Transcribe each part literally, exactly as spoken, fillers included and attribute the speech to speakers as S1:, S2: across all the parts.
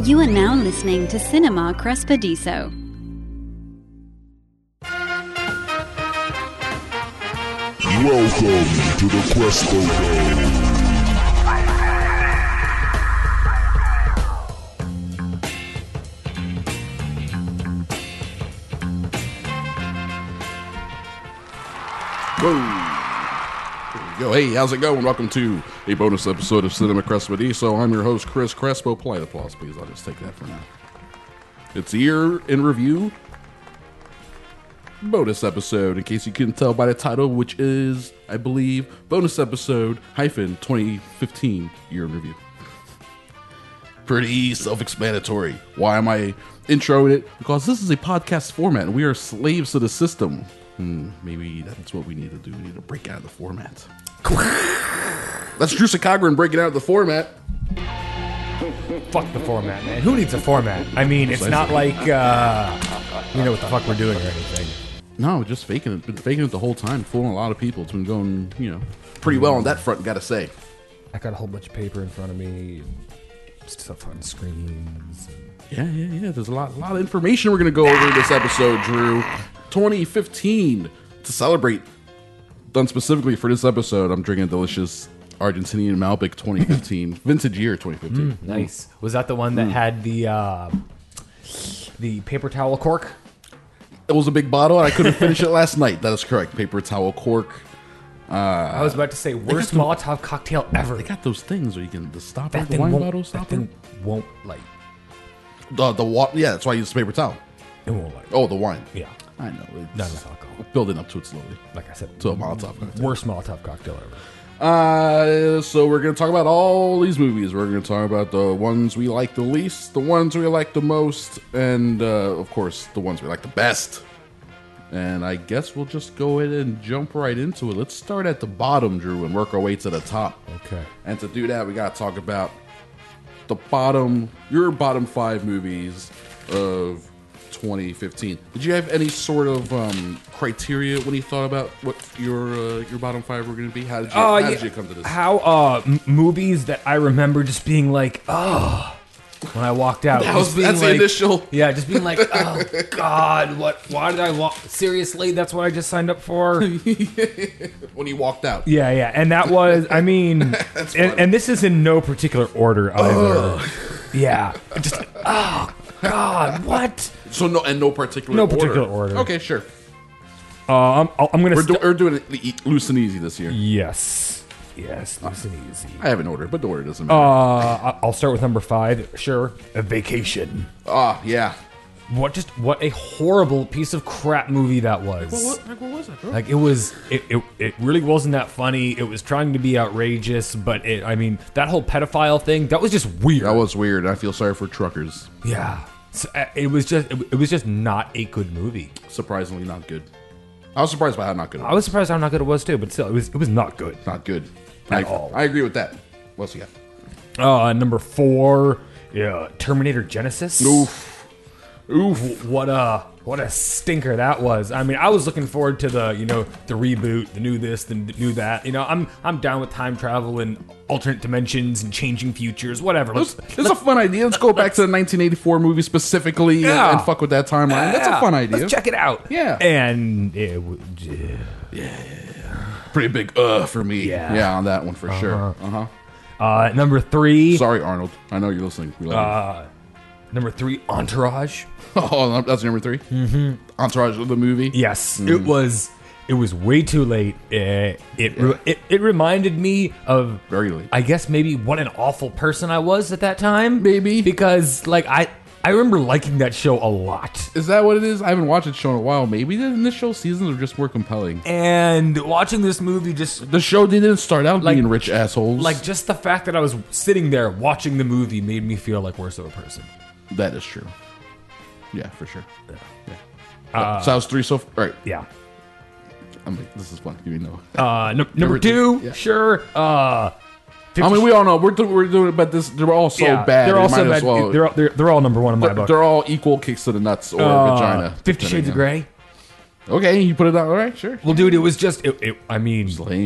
S1: You are now listening to Cinema Crespediso.
S2: Welcome to the Crespo Dome.
S3: Whoa. Here we go. Hey, how's it going? Welcome to a bonus episode of Cinema Crespediso. I'm your host, Chris Crespo. Polite applause, please. I'll just take that for now. It's a year in review bonus episode, in case you couldn't tell by the title, which is, I believe, bonus episode hyphen twenty fifteen year in review. Pretty self-explanatory. Why am I introing it? Because this is a podcast format, and we are slaves to the system. Hmm, maybe that's what we need to do. We need to break out of the format. That's Drew Sakagran breaking out of the format.
S4: Fuck the format, man. Who needs a format? I mean, it's not like, uh, you know what the fuck we're doing or anything.
S3: No, just faking it. Been faking it the whole time. Fooling a lot of people. It's been going, you know, pretty well on that front, gotta say.
S4: I got a whole bunch of paper in front of me, and stuff on screens. And...
S3: Yeah, yeah, yeah. There's a lot, a lot of information we're gonna go over in this episode, Drew. twenty fifteen, to celebrate, done specifically for this episode, I'm drinking a delicious Argentinian Malbec twenty fifteen, vintage year twenty fifteen.
S4: Mm, nice. Was that the one that mm. had the uh, the paper towel cork?
S3: It was a big bottle, and I couldn't finish it last night. That is correct. Paper towel cork. Uh,
S4: I was about to say, worst Molotov cocktail ever.
S3: They got those things where you can, the stopper,
S4: that
S3: the wine
S4: won't,
S3: bottle stopper.
S4: That thing won't light.
S3: The, the water, yeah, that's why I use the paper towel.
S4: It won't light.
S3: Oh, the wine.
S4: Yeah.
S3: I know. It's
S4: not enough alcohol.
S3: Building up to it slowly.
S4: Like I said,
S3: to a Molotov cocktail.
S4: Worst Molotov cocktail ever.
S3: Uh, so we're going to talk about all these movies. We're going to talk about the ones we like the least, the ones we like the most, and, uh, of course, the ones we like the best. And I guess we'll just go ahead and jump right into it. Let's start at the bottom, Drew, and work our way to the top.
S4: Okay.
S3: And to do that, we got to talk about the bottom, your bottom five movies of twenty fifteen. Did you have any sort of um, criteria when you thought about what your uh, your bottom five were going to be? How did you,
S4: uh,
S3: how
S4: yeah.
S3: did you come to this?
S4: How uh, m- movies that I remember just being like, oh, when I walked out.
S3: That was,
S4: just being
S3: that's
S4: like,
S3: the initial.
S4: Yeah, just being like, oh God, what? Why did I walk? Seriously, that's what I just signed up for.
S3: When you walked out.
S4: Yeah, yeah, and that was, I mean, and, and this is in no particular order either. Ugh. Yeah, just oh God, what?
S3: So no, and no particular
S4: no
S3: order.
S4: particular order.
S3: Okay, sure.
S4: Uh, I'm, I'm gonna.
S3: We're, do,
S4: st-
S3: we're doing it loose and easy this year.
S4: Yes, yes, loose and easy.
S3: I have an order, but the order doesn't matter.
S4: Uh, I'll start with number five. Sure, A Vacation.
S3: Ah, yeah.
S4: What just what a horrible piece of crap movie that was.
S3: What, what, what was that, bro?
S4: Like it was, it, it it really wasn't that funny. It was trying to be outrageous, but it, I mean, that whole pedophile thing, that was just weird.
S3: That was weird. I feel sorry for truckers.
S4: Yeah, so, uh, it was just it, it was just not a good movie.
S3: Surprisingly, not good. I was surprised by how not good it was.
S4: I was surprised how not good it was too, but still, it was it was not good.
S3: Not good
S4: At
S3: I,
S4: all.
S3: I agree with that. What else you got?
S4: Uh, number four, yeah, Terminator Genesis.
S3: Oof. Oof.
S4: What a what a stinker that was. I mean, I was looking forward to the, you know, the reboot, the new this, the new that. You know, I'm I'm down with time travel and alternate dimensions and changing futures, whatever. Let's,
S3: It's a fun idea. Let's go back to the nineteen eighty-four movie specifically
S4: Yeah.
S3: and, and fuck with that timeline. That's
S4: yeah,
S3: a fun idea.
S4: Let's check it out.
S3: Yeah.
S4: And it would, yeah.
S3: Yeah. Pretty big uh for me.
S4: Yeah.
S3: Yeah, on that one for sure. Uh-huh.
S4: Uh, number three.
S3: Sorry, Arnold. I know you're listening. We love
S4: Uh, number three, Entourage.
S3: you. Oh, that's number three? Mm-hmm. Entourage of the movie?
S4: Yes, it was. It was way too late. Uh, it, re- it it reminded me of
S3: Very late.
S4: I guess maybe what an awful person I was at that time.
S3: Maybe.
S4: because like I I remember liking that show a lot.
S3: Is that what it is? I haven't watched it show in a while. Maybe the initial seasons are just more compelling.
S4: And watching this movie just
S3: The show didn't start out
S4: Like-
S3: being rich assholes.
S4: like just the fact that I was sitting there watching the movie made me feel like worse of a person.
S3: That is true. Yeah, for sure. Yeah.
S4: Uh,
S3: so I was three so far. All right.
S4: Yeah.
S3: I'm like, this is fun. Give me no.
S4: Uh, no, number
S3: two,
S4: two,
S3: yeah.
S4: sure. Uh,
S3: I mean, we all know we're, do- we're doing it, but this they're all so
S4: yeah,
S3: bad.
S4: They're
S3: we
S4: all so
S3: might as
S4: bad.
S3: well-
S4: They're, all- they're they're all number one in my
S3: they're,
S4: book.
S3: they're all equal kicks to the nuts or
S4: Uh,
S3: vagina.
S4: Fifty Shades of
S3: depending
S4: Grey.
S3: on- Okay, you put it out. All right, sure.
S4: Well, dude, it was just. It, it, I mean,
S3: It's lame.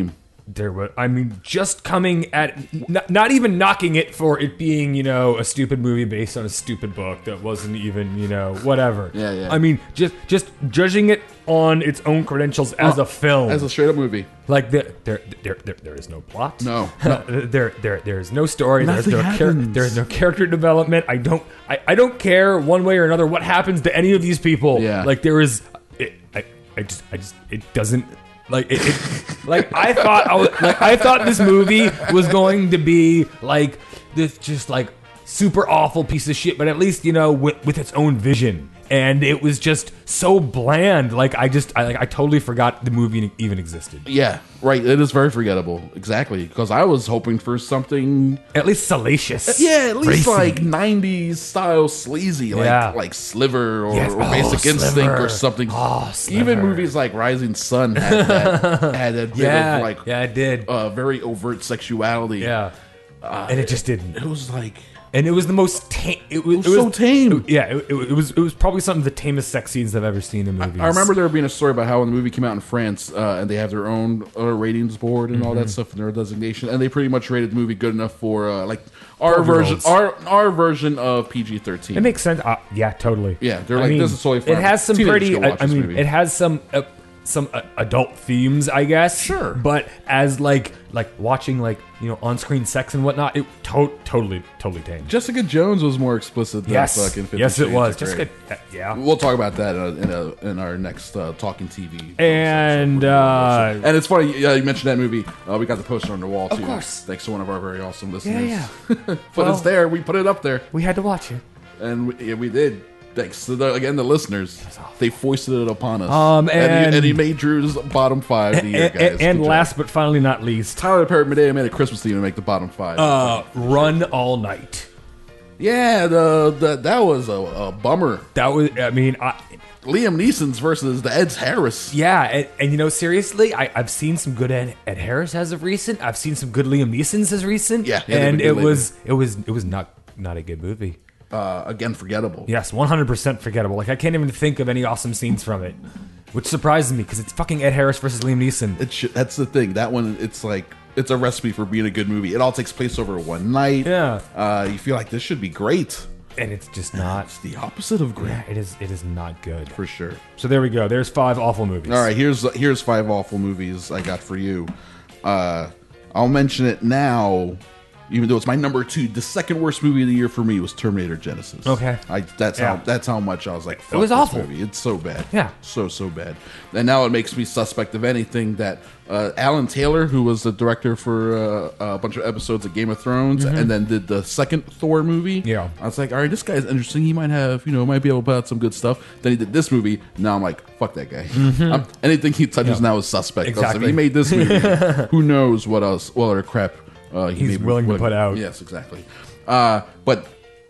S4: there was, I mean, just coming at, not, not even knocking it for it being, you know, a stupid movie based on a stupid book that wasn't even, you know, whatever.
S3: Yeah, yeah.
S4: I mean, just just judging it on its own credentials as a film.
S3: As a straight up movie.
S4: Like, there, there, there, there, there is no plot.
S3: No.
S4: there, there, there is no story. There's
S3: Nothing
S4: no, char-
S3: happens.
S4: there is no character development. I don't, I, I don't care one way or another what happens to any of these people.
S3: Yeah.
S4: Like, there is, it, I, I just, I just, it doesn't. Like it, it like I thought I was, like I thought this movie was going to be like this just like super awful piece of shit, but at least, you know, with, with its own vision. And it was just so bland. Like I just I like I totally forgot the movie even existed.
S3: Yeah, right. It is very forgettable. Exactly. Because I was hoping for something
S4: At least salacious.
S3: Yeah, at least
S4: Racy.
S3: like nineties style sleazy, like
S4: Yeah.
S3: like Sliver or,
S4: Yes.
S3: or
S4: Oh,
S3: Basic Instinct
S4: Sliver.
S3: or something.
S4: Oh,
S3: Even
S4: Sliver.
S3: movies like Rising Sun had that had a bit
S4: Yeah,
S3: of like
S4: yeah, it did.
S3: uh, very overt sexuality.
S4: Yeah. and it just didn't.
S3: It was like
S4: And it was the most tame. It was,
S3: it was so tame.
S4: Yeah, it, it, it was. It was probably some of the tamest sex scenes I've ever seen in movies.
S3: I remember there being a story about how when the movie came out in France, uh, and they have their own uh, ratings board and all
S4: Mm-hmm.
S3: that stuff and their designation, and they pretty much rated the movie good enough for uh, like our version,
S4: twelve-year-olds.
S3: our our version of P G thirteen.
S4: It makes sense. Uh, yeah, totally.
S3: Yeah, they're
S4: I
S3: like,
S4: mean,
S3: this is totally fine.
S4: It has some
S3: Teenagers
S4: pretty.
S3: can
S4: I,
S3: watch
S4: I
S3: this
S4: mean,
S3: movie.
S4: it has some uh, some uh, adult themes, I guess.
S3: Sure.
S4: But as like like watching like you know on screen sex and whatnot, it to- totally totally tame.
S3: Jessica Jones was more explicit than
S4: Yes,
S3: fucking Fifty
S4: yes, it
S3: Shades
S4: was.
S3: of
S4: Jessica,
S3: Grey.
S4: uh, yeah.
S3: We'll talk about that in, a, in, a, in our next uh, Talking T V.
S4: And uh,
S3: And it's funny, yeah, you mentioned that movie. Uh, we got the poster on the wall, too.
S4: Of course.
S3: Thanks to one of our very awesome listeners.
S4: yeah.
S3: but
S4: Well-
S3: it's there. We put it up there.
S4: we had to watch it.
S3: And we, yeah, we did. Thanks to, the, again, the listeners. They foisted it upon us.
S4: Um,
S3: and,
S4: and-
S3: he, and he made Drew's bottom five of the year,
S4: And,
S3: guys.
S4: and, and
S3: Good job.
S4: last but finally not least,
S3: Tyler Perry Medea made a Christmas theme to make the bottom five.
S4: uh, Run All Night.
S3: yeah, the, the that was a, a bummer.
S4: That was. I mean, I,
S3: Liam Neeson's versus the Ed Harris.
S4: Yeah, and, and you know, seriously, I, I've seen some good Ed, Ed Harris as of recent. I've seen some good Liam Neeson's as recent.
S3: Yeah, yeah, they've
S4: and
S3: been
S4: it
S3: good
S4: was it was it was not not a good movie.
S3: Uh, again, forgettable.
S4: Yes, one hundred percent forgettable. Like I can't even think of any awesome scenes from it, which surprises me because it's fucking Ed Harris versus Liam Neeson.
S3: It should, that's the thing. That one, it's like it's a recipe for being a good movie. It all takes place over one night.
S4: Yeah.
S3: uh, you feel like this should be great.
S4: And it's just not.
S3: It's the opposite of great,
S4: Yeah, it is. It is not good.
S3: for sure.
S4: So there we go. There's five awful movies.
S3: All right, here's here's five awful movies I got for you. Uh, I'll mention it now, even though it's my number two. The second worst movie of the year for me was Terminator Genesis.
S4: Okay.
S3: I that's
S4: Yeah.
S3: how that's how much I was like, fuck
S4: was
S3: this
S4: awful.
S3: movie. It's so bad.
S4: Yeah.
S3: so so bad. And now it makes me suspect of anything that uh, Alan Taylor, who was the director for uh, a bunch of episodes of Game of Thrones, and then did the second Thor movie.
S4: Mm-hmm. Yeah.
S3: I was like, all right, this guy's interesting. He might have, you know, might be able to put out some good stuff. Then he did this movie. Now I'm like, fuck that guy. Um, anything he touches now is suspect. I was like,
S4: Mm-hmm. Exactly.
S3: he made this movie. Who knows what else? What other crap uh, he
S4: He's
S3: may be
S4: willing to put out.
S3: Yes, exactly. Uh, but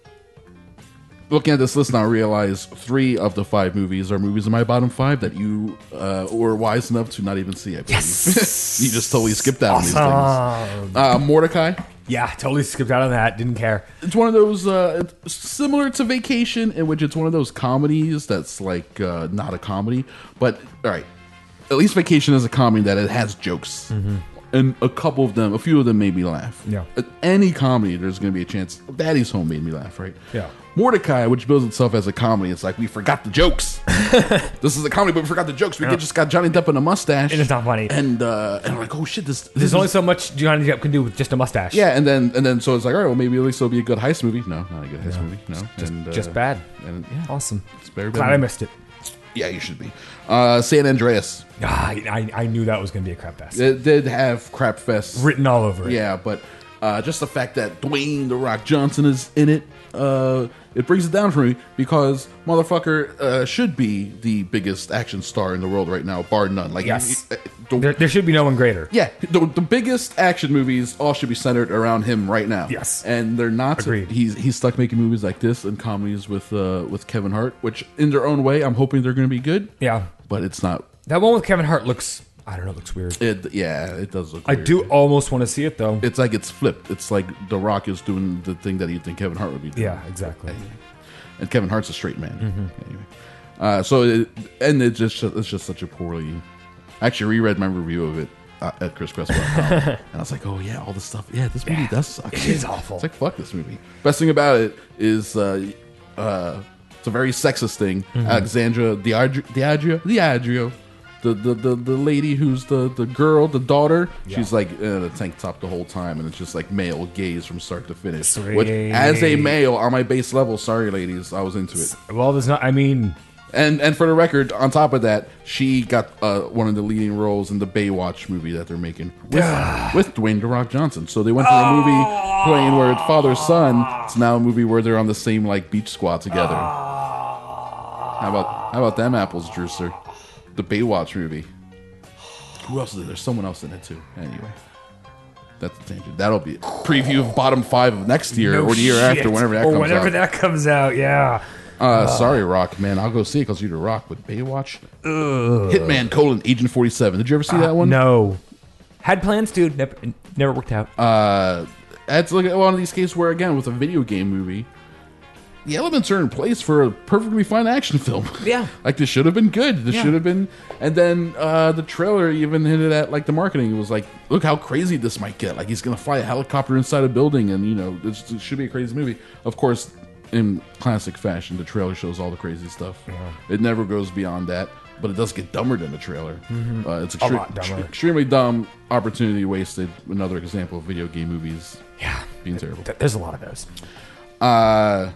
S3: looking at this list now, I realize three of the five movies are movies in my bottom five that you uh, were wise enough to not even see. I believe.
S4: Yes.
S3: You just totally skipped out on these
S4: Awesome.
S3: things. Uh, Mordecai.
S4: Yeah, totally skipped out on that. Didn't care.
S3: It's one of those uh, it's similar to Vacation, in which it's one of those comedies that's like uh, not a comedy, but all right. At least Vacation is a comedy that it has jokes, and a couple of them, a few of them made me laugh.
S4: Yeah.
S3: At any comedy, there's going to be a chance. Daddy's Home made me laugh, right?
S4: Yeah.
S3: Mordecai, which bills itself as a comedy, it's like we forgot the jokes. This is a comedy, but we forgot the jokes. We
S4: Yeah.
S3: just got Johnny Depp in a mustache,
S4: And it's not funny.
S3: And uh, and I'm like, oh shit, this. this
S4: There's
S3: is-
S4: only so much Johnny Depp can do with just a mustache.
S3: yeah, and then and then so it's like, all right, well, maybe at least it'll be a good heist movie. No, not a good heist movie. No,
S4: Just,
S3: and, uh,
S4: just bad.
S3: And yeah,
S4: Awesome.
S3: it's very
S4: Glad
S3: bad.
S4: I missed it.
S3: Yeah, you should be. Uh, San Andreas.
S4: Ah, I, I knew that was going to be a crap fest.
S3: It did have crap fest.
S4: Written all over it.
S3: Yeah, but uh, just the fact that Dwayne The Rock Johnson is in it, uh, it brings it down for me because motherfucker uh, should be the biggest action star in the world right now, bar none. Like,
S4: Yes.
S3: he- the-
S4: There, there should be no one greater.
S3: yeah, the, the biggest action movies all should be centered around him right now.
S4: Yes.
S3: and they're not.
S4: Agreed.
S3: He's he's stuck making movies like this and comedies with uh, with Kevin Hart, which in their own way, I'm hoping they're going to be good.
S4: Yeah.
S3: But it's not.
S4: That one with Kevin Hart looks, I don't know, looks weird.
S3: It yeah, it does look.
S4: I
S3: weird.
S4: do almost want to see it, though.
S3: It's like it's flipped. It's like The Rock is doing the thing that you think Kevin Hart would be doing.
S4: Yeah, exactly.
S3: And Kevin Hart's a straight man.
S4: Mm-hmm.
S3: Anyway, uh, so it, and it just it's just such a poorly. I actually reread my review of it uh, at chris cresswell dot com. And I was like, oh yeah, all this stuff. Yeah, this movie
S4: Yeah,
S3: does suck.
S4: it is awful.
S3: It's like, fuck this movie. Best thing about it is uh, uh, it's a very sexist thing.
S4: Mm-hmm.
S3: Alexandra Diageo, Diageo, Diageo the, the, the, the lady who's the, the girl, the daughter,
S4: Yeah.
S3: she's like in a tank top the whole time, and it's just like male gaze from start to finish.
S4: Sweet.
S3: Which, as a male on my base level, sorry ladies, I was into it.
S4: Well, there's not. I mean,
S3: And and for the record, on top of that, she got uh, one of the leading roles in the Baywatch movie that they're making with, with Dwayne The Rock Johnson. So they went from a movie playing where it's father son. It's now a movie where they're on the same like beach squad together. How about how about them apples, Drewster? The Baywatch movie. Who else is there? There's someone else in it too. Anyway, that's a tangent. That'll be a preview of bottom five of next year
S4: no
S3: or the year
S4: shit.
S3: after, whenever that
S4: or
S3: comes
S4: whenever
S3: out.
S4: that comes out. Yeah.
S3: Uh, sorry, Rock, man. I'll go see it because you're the Rock. But Baywatch, Hitman: colon, Agent forty-seven. Did you ever see that one?
S4: No. Had plans, dude. Never, never worked out.
S3: Uh, I had to look at one of these cases where, again, with a video game movie, the elements are in place for a perfectly fine action film.
S4: Yeah.
S3: Like, this should have been good. This
S4: Yeah.
S3: should have been. And then uh, the trailer even hinted at, like, the marketing. It was like, look how crazy this might get. Like, he's going to fly a helicopter inside a building, and, you know, this, it should be a crazy movie. Of course, in classic fashion, the trailer shows all the crazy stuff.
S4: Yeah.
S3: It never goes beyond that. But it does get dumber than the trailer.
S4: Mm-hmm.
S3: Uh, it's
S4: A
S3: extre-
S4: lot dumber.
S3: extremely dumb, opportunity wasted. Another example of video game movies
S4: Yeah.
S3: being terrible.
S4: Th- There's a lot of those.
S3: Uh,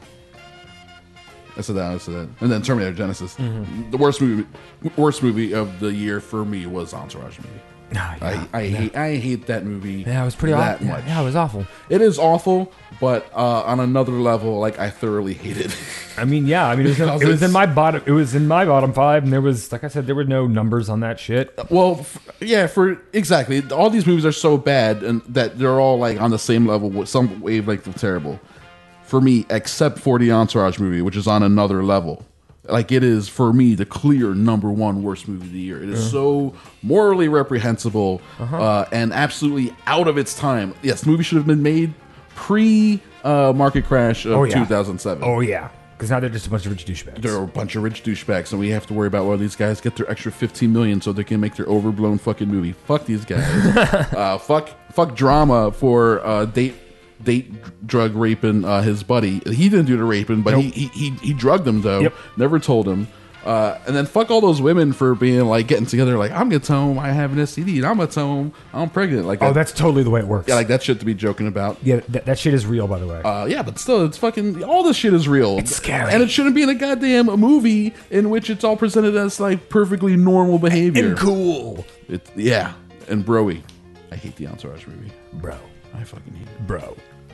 S3: I said that. I said that. And then Terminator Genesis.
S4: Mm-hmm.
S3: The worst movie, worst movie of the year for me was Entourage movie.
S4: Nah, yeah.
S3: I, I hate I hate that movie.
S4: Yeah, it was pretty
S3: that
S4: awful.
S3: much.
S4: Yeah, it was awful.
S3: It is awful, but uh, on another level, like I thoroughly hate it.
S4: I mean, yeah. I mean, it was,
S3: Because
S4: it was in
S3: it's-
S4: my bottom. It was in my bottom five, and there was, like I said, there were no numbers on that shit.
S3: Well, f- yeah, for exactly. All these movies are so bad, and that they're all like on the same level with some wavelength of terrible. For me, except for the Entourage movie, which is on another level. Like, it is, for me, the clear number one worst movie of the year. It is so morally reprehensible uh, and absolutely out of its time. Yes, the movie should have been made pre uh, market crash of
S4: Oh, yeah.
S3: two thousand seven.
S4: Oh yeah, because now they're just a bunch of rich douchebags.
S3: There are a bunch of rich douchebags, and we have to worry about whether these guys get their extra fifteen million so they can make their overblown fucking movie. Fuck these guys. uh, fuck, fuck drama for uh, date, date drug raping uh, his buddy. He didn't do the raping, but
S4: Nope.
S3: he, he he he drugged him though.
S4: Yep.
S3: Never told him. Uh, and then fuck all those women for being like getting together. Like, I'm gonna tell him I have an S T D, and I'm gonna tell him I'm pregnant. Like,
S4: Oh,
S3: that,
S4: that's totally the way it works.
S3: yeah, like that shit to be joking about.
S4: Yeah, that, that shit is real, by the way.
S3: Uh, yeah, but still, it's fucking all this shit is real.
S4: It's scary.
S3: and it shouldn't be in a goddamn movie in which it's all presented as like perfectly normal behavior.
S4: and cool,
S3: It, yeah, and broy, I hate the Entourage movie.
S4: bro,
S3: I fucking hate it.
S4: bro.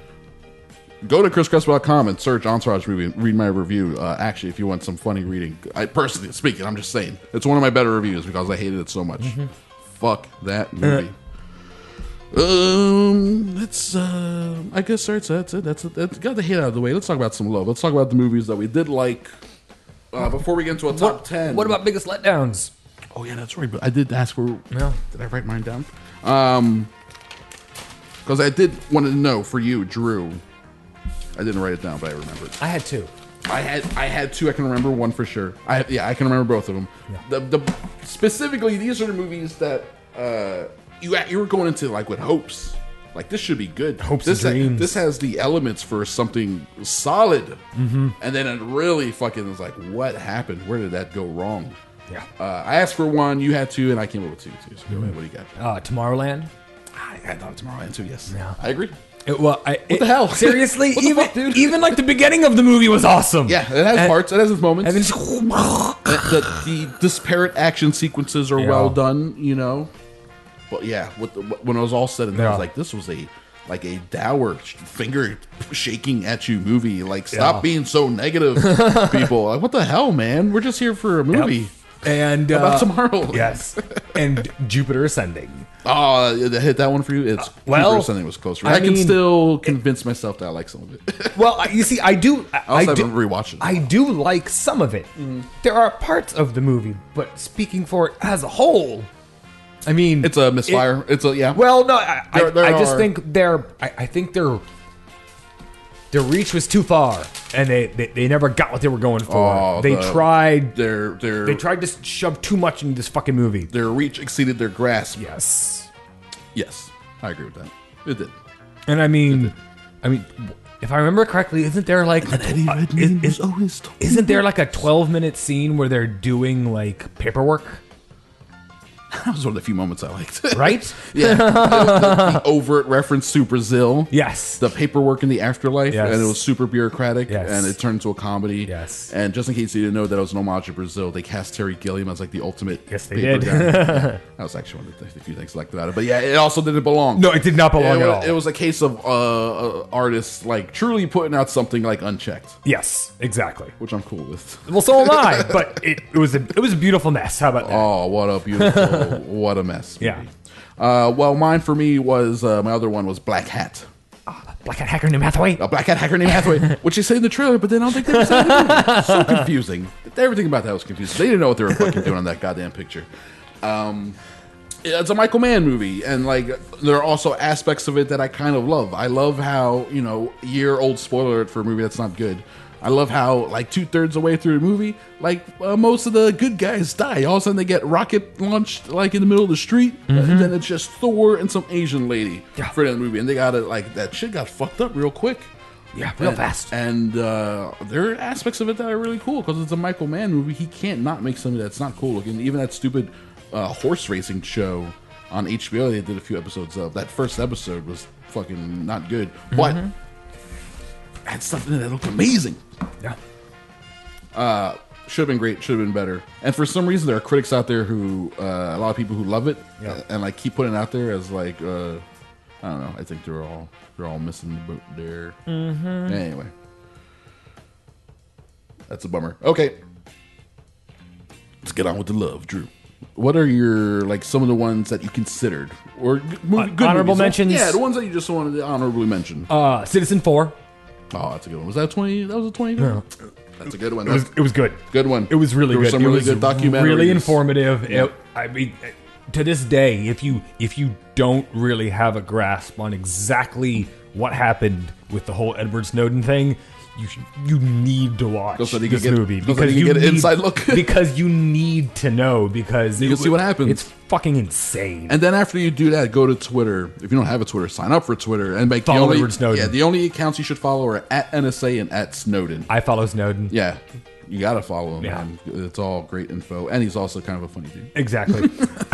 S3: Go to chris cresswell dot com and search Entourage movie and read my review. Uh, actually, if you want some funny reading, I personally speaking, I'm just saying it's one of my better reviews because I hated it so much.
S4: Mm-hmm.
S3: Fuck that movie. Um, it's uh, I guess that's that's it. That's it. That's got the hate out of the way. Let's talk about some love. Let's talk about the movies that we did like. Uh, before we get into a top ten,
S4: What about biggest letdowns?
S3: Oh yeah, that's right. But I did ask for.
S4: Yeah.
S3: Did I write mine down? Um, because I did want to know for you, Drew. I didn't write it down, but I remembered.
S4: I had two.
S3: I had I had two. I can remember one for sure. I yeah, I can remember both of them. The, the specifically, these are the movies that uh, you you were going into like with hopes. Like, this should be good.
S4: Hopes
S3: this
S4: and
S3: ha-
S4: dreams.
S3: this has the elements for something solid. Mm-hmm. And then it really fucking was like, what happened? Where did that go wrong?
S4: Yeah.
S3: Uh, I asked for one, you had two, and I came up with two too. So go ahead. What do you got?
S4: Uh, Tomorrowland.
S3: I, I thought Tomorrowland too. Yes.
S4: Yeah.
S3: I agree.
S4: It, well, I, what
S3: the hell?
S4: Seriously,
S3: What the
S4: even
S3: fuck, dude?
S4: even like the beginning of the movie was awesome.
S3: Yeah, it has
S4: And-
S3: parts. It has its moments.
S4: And then just,
S3: the, the disparate action sequences are
S4: Yeah.
S3: well done, you know. But yeah, with the, when it was all said and done, I
S4: Yeah.
S3: was like, this was a like a dour sh- finger shaking at you movie. Like, stop
S4: Yeah.
S3: being so negative, people. Like, what the hell, man? We're just here for a movie
S4: and uh,
S3: about tomorrow.
S4: Yes, and Jupiter Ascending.
S3: Oh, did I hit that one for you? It's
S4: well,
S3: Jupiter Ascending was closer. I,
S4: I
S3: can
S4: mean,
S3: still convince myself that I like some of it.
S4: Well, I- you see, I do. I,
S3: I also
S4: I do,
S3: haven't rewatched it.
S4: I do like some of it. There are parts of the movie, but speaking for it as a whole, I mean,
S3: It's a misfire. It's a yeah.
S4: well, no, I,
S3: There-
S4: I,
S3: there
S4: I just
S3: are-
S4: think their, I, I think their, their reach was too far, and they, they, they never got what they were going for.
S3: Oh,
S4: they
S3: the-
S4: tried,
S3: their their
S4: they tried to shove too much into this fucking movie.
S3: their reach exceeded their grasp.
S4: Yes,
S3: Yes, I agree with that. It did.
S4: And I mean, I mean, if I remember correctly, isn't there like a,
S3: Eddie
S4: uh,
S3: Redmayne
S4: is-
S3: was always told
S4: isn't there like a twelve minute scene where they're doing like paperwork,
S3: That was one of the few moments I liked.
S4: right?
S3: Yeah, the, the, the overt reference to Brazil.
S4: Yes.
S3: The paperwork in the afterlife,
S4: Yes.
S3: and it was super bureaucratic,
S4: Yes.
S3: and it turned into a comedy.
S4: Yes.
S3: And just in case you didn't know that it was an homage to Brazil, they cast Terry Gilliam as like the ultimate.
S4: Yes, they
S3: paper
S4: did.
S3: guy. Yeah. That was actually one of the, the few things I liked about it. But yeah, it also didn't belong.
S4: No, it did not belong
S3: it
S4: at
S3: was,
S4: all.
S3: It was a case of uh, uh, artists like truly putting out something like unchecked,
S4: Yes, exactly.
S3: which I'm cool with.
S4: Well, so am I. But it, it was a it was a beautiful mess. How about that?
S3: Oh, what a beautiful, what a mess.
S4: Yeah.
S3: movie. Uh, well, mine for me was uh, my other one was Black Hat.
S4: Black Hat Hacker named Hathaway.
S3: A black hat hacker named Hathaway, which they say in the trailer, but then I don't think they were saying in the movie. So confusing. Everything about that was confusing. They didn't know what they were fucking doing on that goddamn picture. Um, it's a Michael Mann movie, and like there are also aspects of it that I kind of love. I love how, you know, year old spoiler alert for a movie that's not good. I love how like two thirds of the way through the movie, like uh, most of the good guys die. All of a sudden they get rocket launched like in the middle of the street, and then it's just Thor and some Asian lady
S4: Yeah.
S3: for the movie, and they got it like that shit got fucked up real quick.
S4: Yeah, real
S3: And-
S4: fast.
S3: And uh, there are aspects of it that are really cool because it's a Michael Mann movie. He can't not make something that's not cool looking. Even that stupid uh, horse racing show on H B O they did a few episodes of. That first episode was fucking not good, but had stuff in it that looked amazing.
S4: Yeah.
S3: Should have been great. Should have been better. And for some reason, there are critics out there who, uh, a lot of people who love it,
S4: Yeah.
S3: uh, and like keep putting it out there as like, uh, I don't know. I think they're all they're all missing the boat there. Mm-hmm. Anyway, that's a bummer. Okay, let's get on with the love, Drew. What are your like some of the ones that you considered or g- movie,
S4: Uh,
S3: good
S4: honorable
S3: movies?
S4: mentions?
S3: Yeah, the ones that you just wanted to honorably mention.
S4: Uh, Citizen Four.
S3: Oh, that's a good one. Was that twenty? That was a twenty. That's a good one.
S4: It was
S3: That's
S4: it was good.
S3: a good one.
S4: It was really
S3: there
S4: good.
S3: Were some
S4: it
S3: really
S4: was
S3: good documentaries.
S4: Really informative.
S3: Yeah.
S4: It, I mean, to this day, if you if you don't really have a grasp on exactly what happened with the whole Edward Snowden thing, you sh- you need to watch
S3: Just so that you
S4: this
S3: can get-
S4: movie
S3: just so that you can get an inside look.
S4: because you need to know because
S3: You
S4: it
S3: can see
S4: wa-
S3: what happens.
S4: It's fucking insane.
S3: And then after you do that, go to Twitter. If you don't have a Twitter, sign up for Twitter and make
S4: Follow
S3: the only,
S4: Edward Snowden.
S3: Yeah, the only accounts you should follow are at N S A and at Snowden.
S4: I follow Snowden.
S3: Yeah, you gotta follow him.
S4: Yeah.
S3: Man. It's all great info, and he's also kind of a funny dude.
S4: Exactly.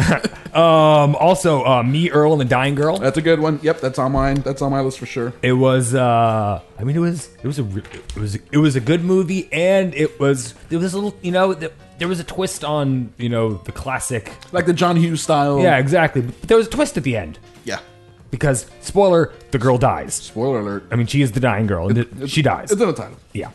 S4: um, also, uh, Me, Earl, and the Dying Girl.
S3: That's a good one. Yep, that's on mine. That's on my list for sure.
S4: It was. Uh, I mean, it was. It was a. re- It was. It was a good movie, and it was. It was a little. You know, th- there was a twist on. You know, the classic.
S3: Like the John Hughes style.
S4: Yeah, exactly. But there was a twist at the end
S3: Yeah.
S4: because spoiler: the girl dies.
S3: Spoiler alert.
S4: I mean, she is the dying girl, and it, she dies.
S3: It's in the title.
S4: Yeah.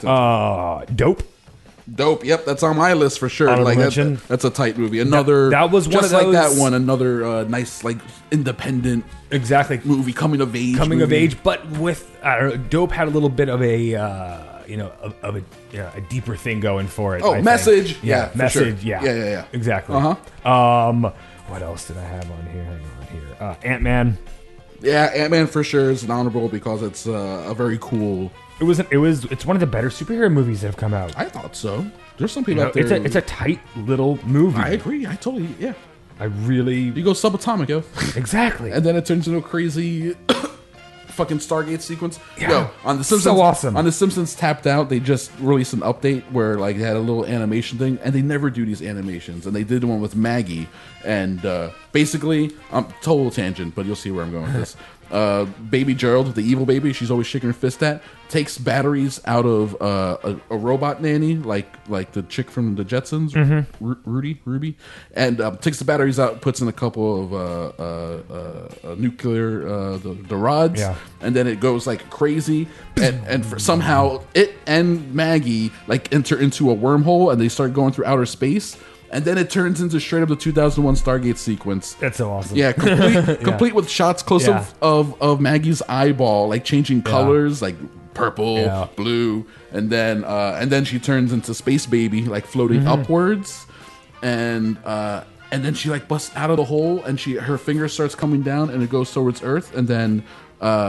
S4: Uh, dope.
S3: Dope. Yep, that's on my list for sure.
S4: Honorable
S3: Like that,
S4: mention.
S3: that's a tight movie. Another.
S4: that was one
S3: just
S4: of
S3: like that
S4: those-
S3: one. Another uh, nice, like independent
S4: Exactly.
S3: movie, coming of age.
S4: Coming of
S3: movie.
S4: age, but with I don't know, dope had a little bit of a. Uh, you know, of, of a, you know, a deeper thing going for it.
S3: Oh,
S4: I think.
S3: message.
S4: Yeah,
S3: Yeah, for
S4: message.
S3: sure.
S4: Yeah.
S3: Yeah, yeah, yeah.
S4: Exactly.
S3: Uh-huh.
S4: Um, what else did I have on here? Hang on here. Uh, Ant Man.
S3: Yeah, Ant Man for sure is an honorable because it's uh, a very cool.
S4: It was. It was. It's one of the better superhero movies that have come out.
S3: I thought so. There's some
S4: You
S3: people
S4: know,
S3: out there.
S4: it's a. It's a tight little movie.
S3: I agree. I totally. Yeah.
S4: I really.
S3: You go subatomic, yo,
S4: Exactly.
S3: and then it turns into a crazy. Fucking Stargate sequence.
S4: Yeah.
S3: Yo, on the
S4: So
S3: Simpsons,
S4: awesome.
S3: On the Simpsons Tapped Out, they just released an update where like they had a little animation thing, and they never do these animations. And they did one with Maggie, and uh, basically, um, total tangent, but you'll see where I'm going with this. Uh, baby Gerald, the evil baby, she's always shaking her fist at, takes batteries out of uh, a, a robot nanny, like like the chick from the Jetsons,
S4: Mm-hmm.
S3: Ru- Rudy, Ruby, and um, takes the batteries out, puts in a couple of uh, uh, uh, uh, nuclear uh, the, the rods,
S4: Yeah.
S3: and then it goes like crazy, and, and for somehow it and Maggie like enter into a wormhole, and they start going through outer space. And then it turns into straight up the two thousand one Stargate sequence.
S4: That's so awesome.
S3: Yeah, complete, complete with shots close
S4: Yeah.
S3: up of, of Maggie's eyeball, like changing colors, like purple,
S4: Yeah.
S3: blue, and then uh, and then she turns into Space Baby, like floating
S4: Mm-hmm.
S3: upwards, and uh, and then she like busts out of the hole, and she her finger starts coming down, and it goes towards Earth, and then uh,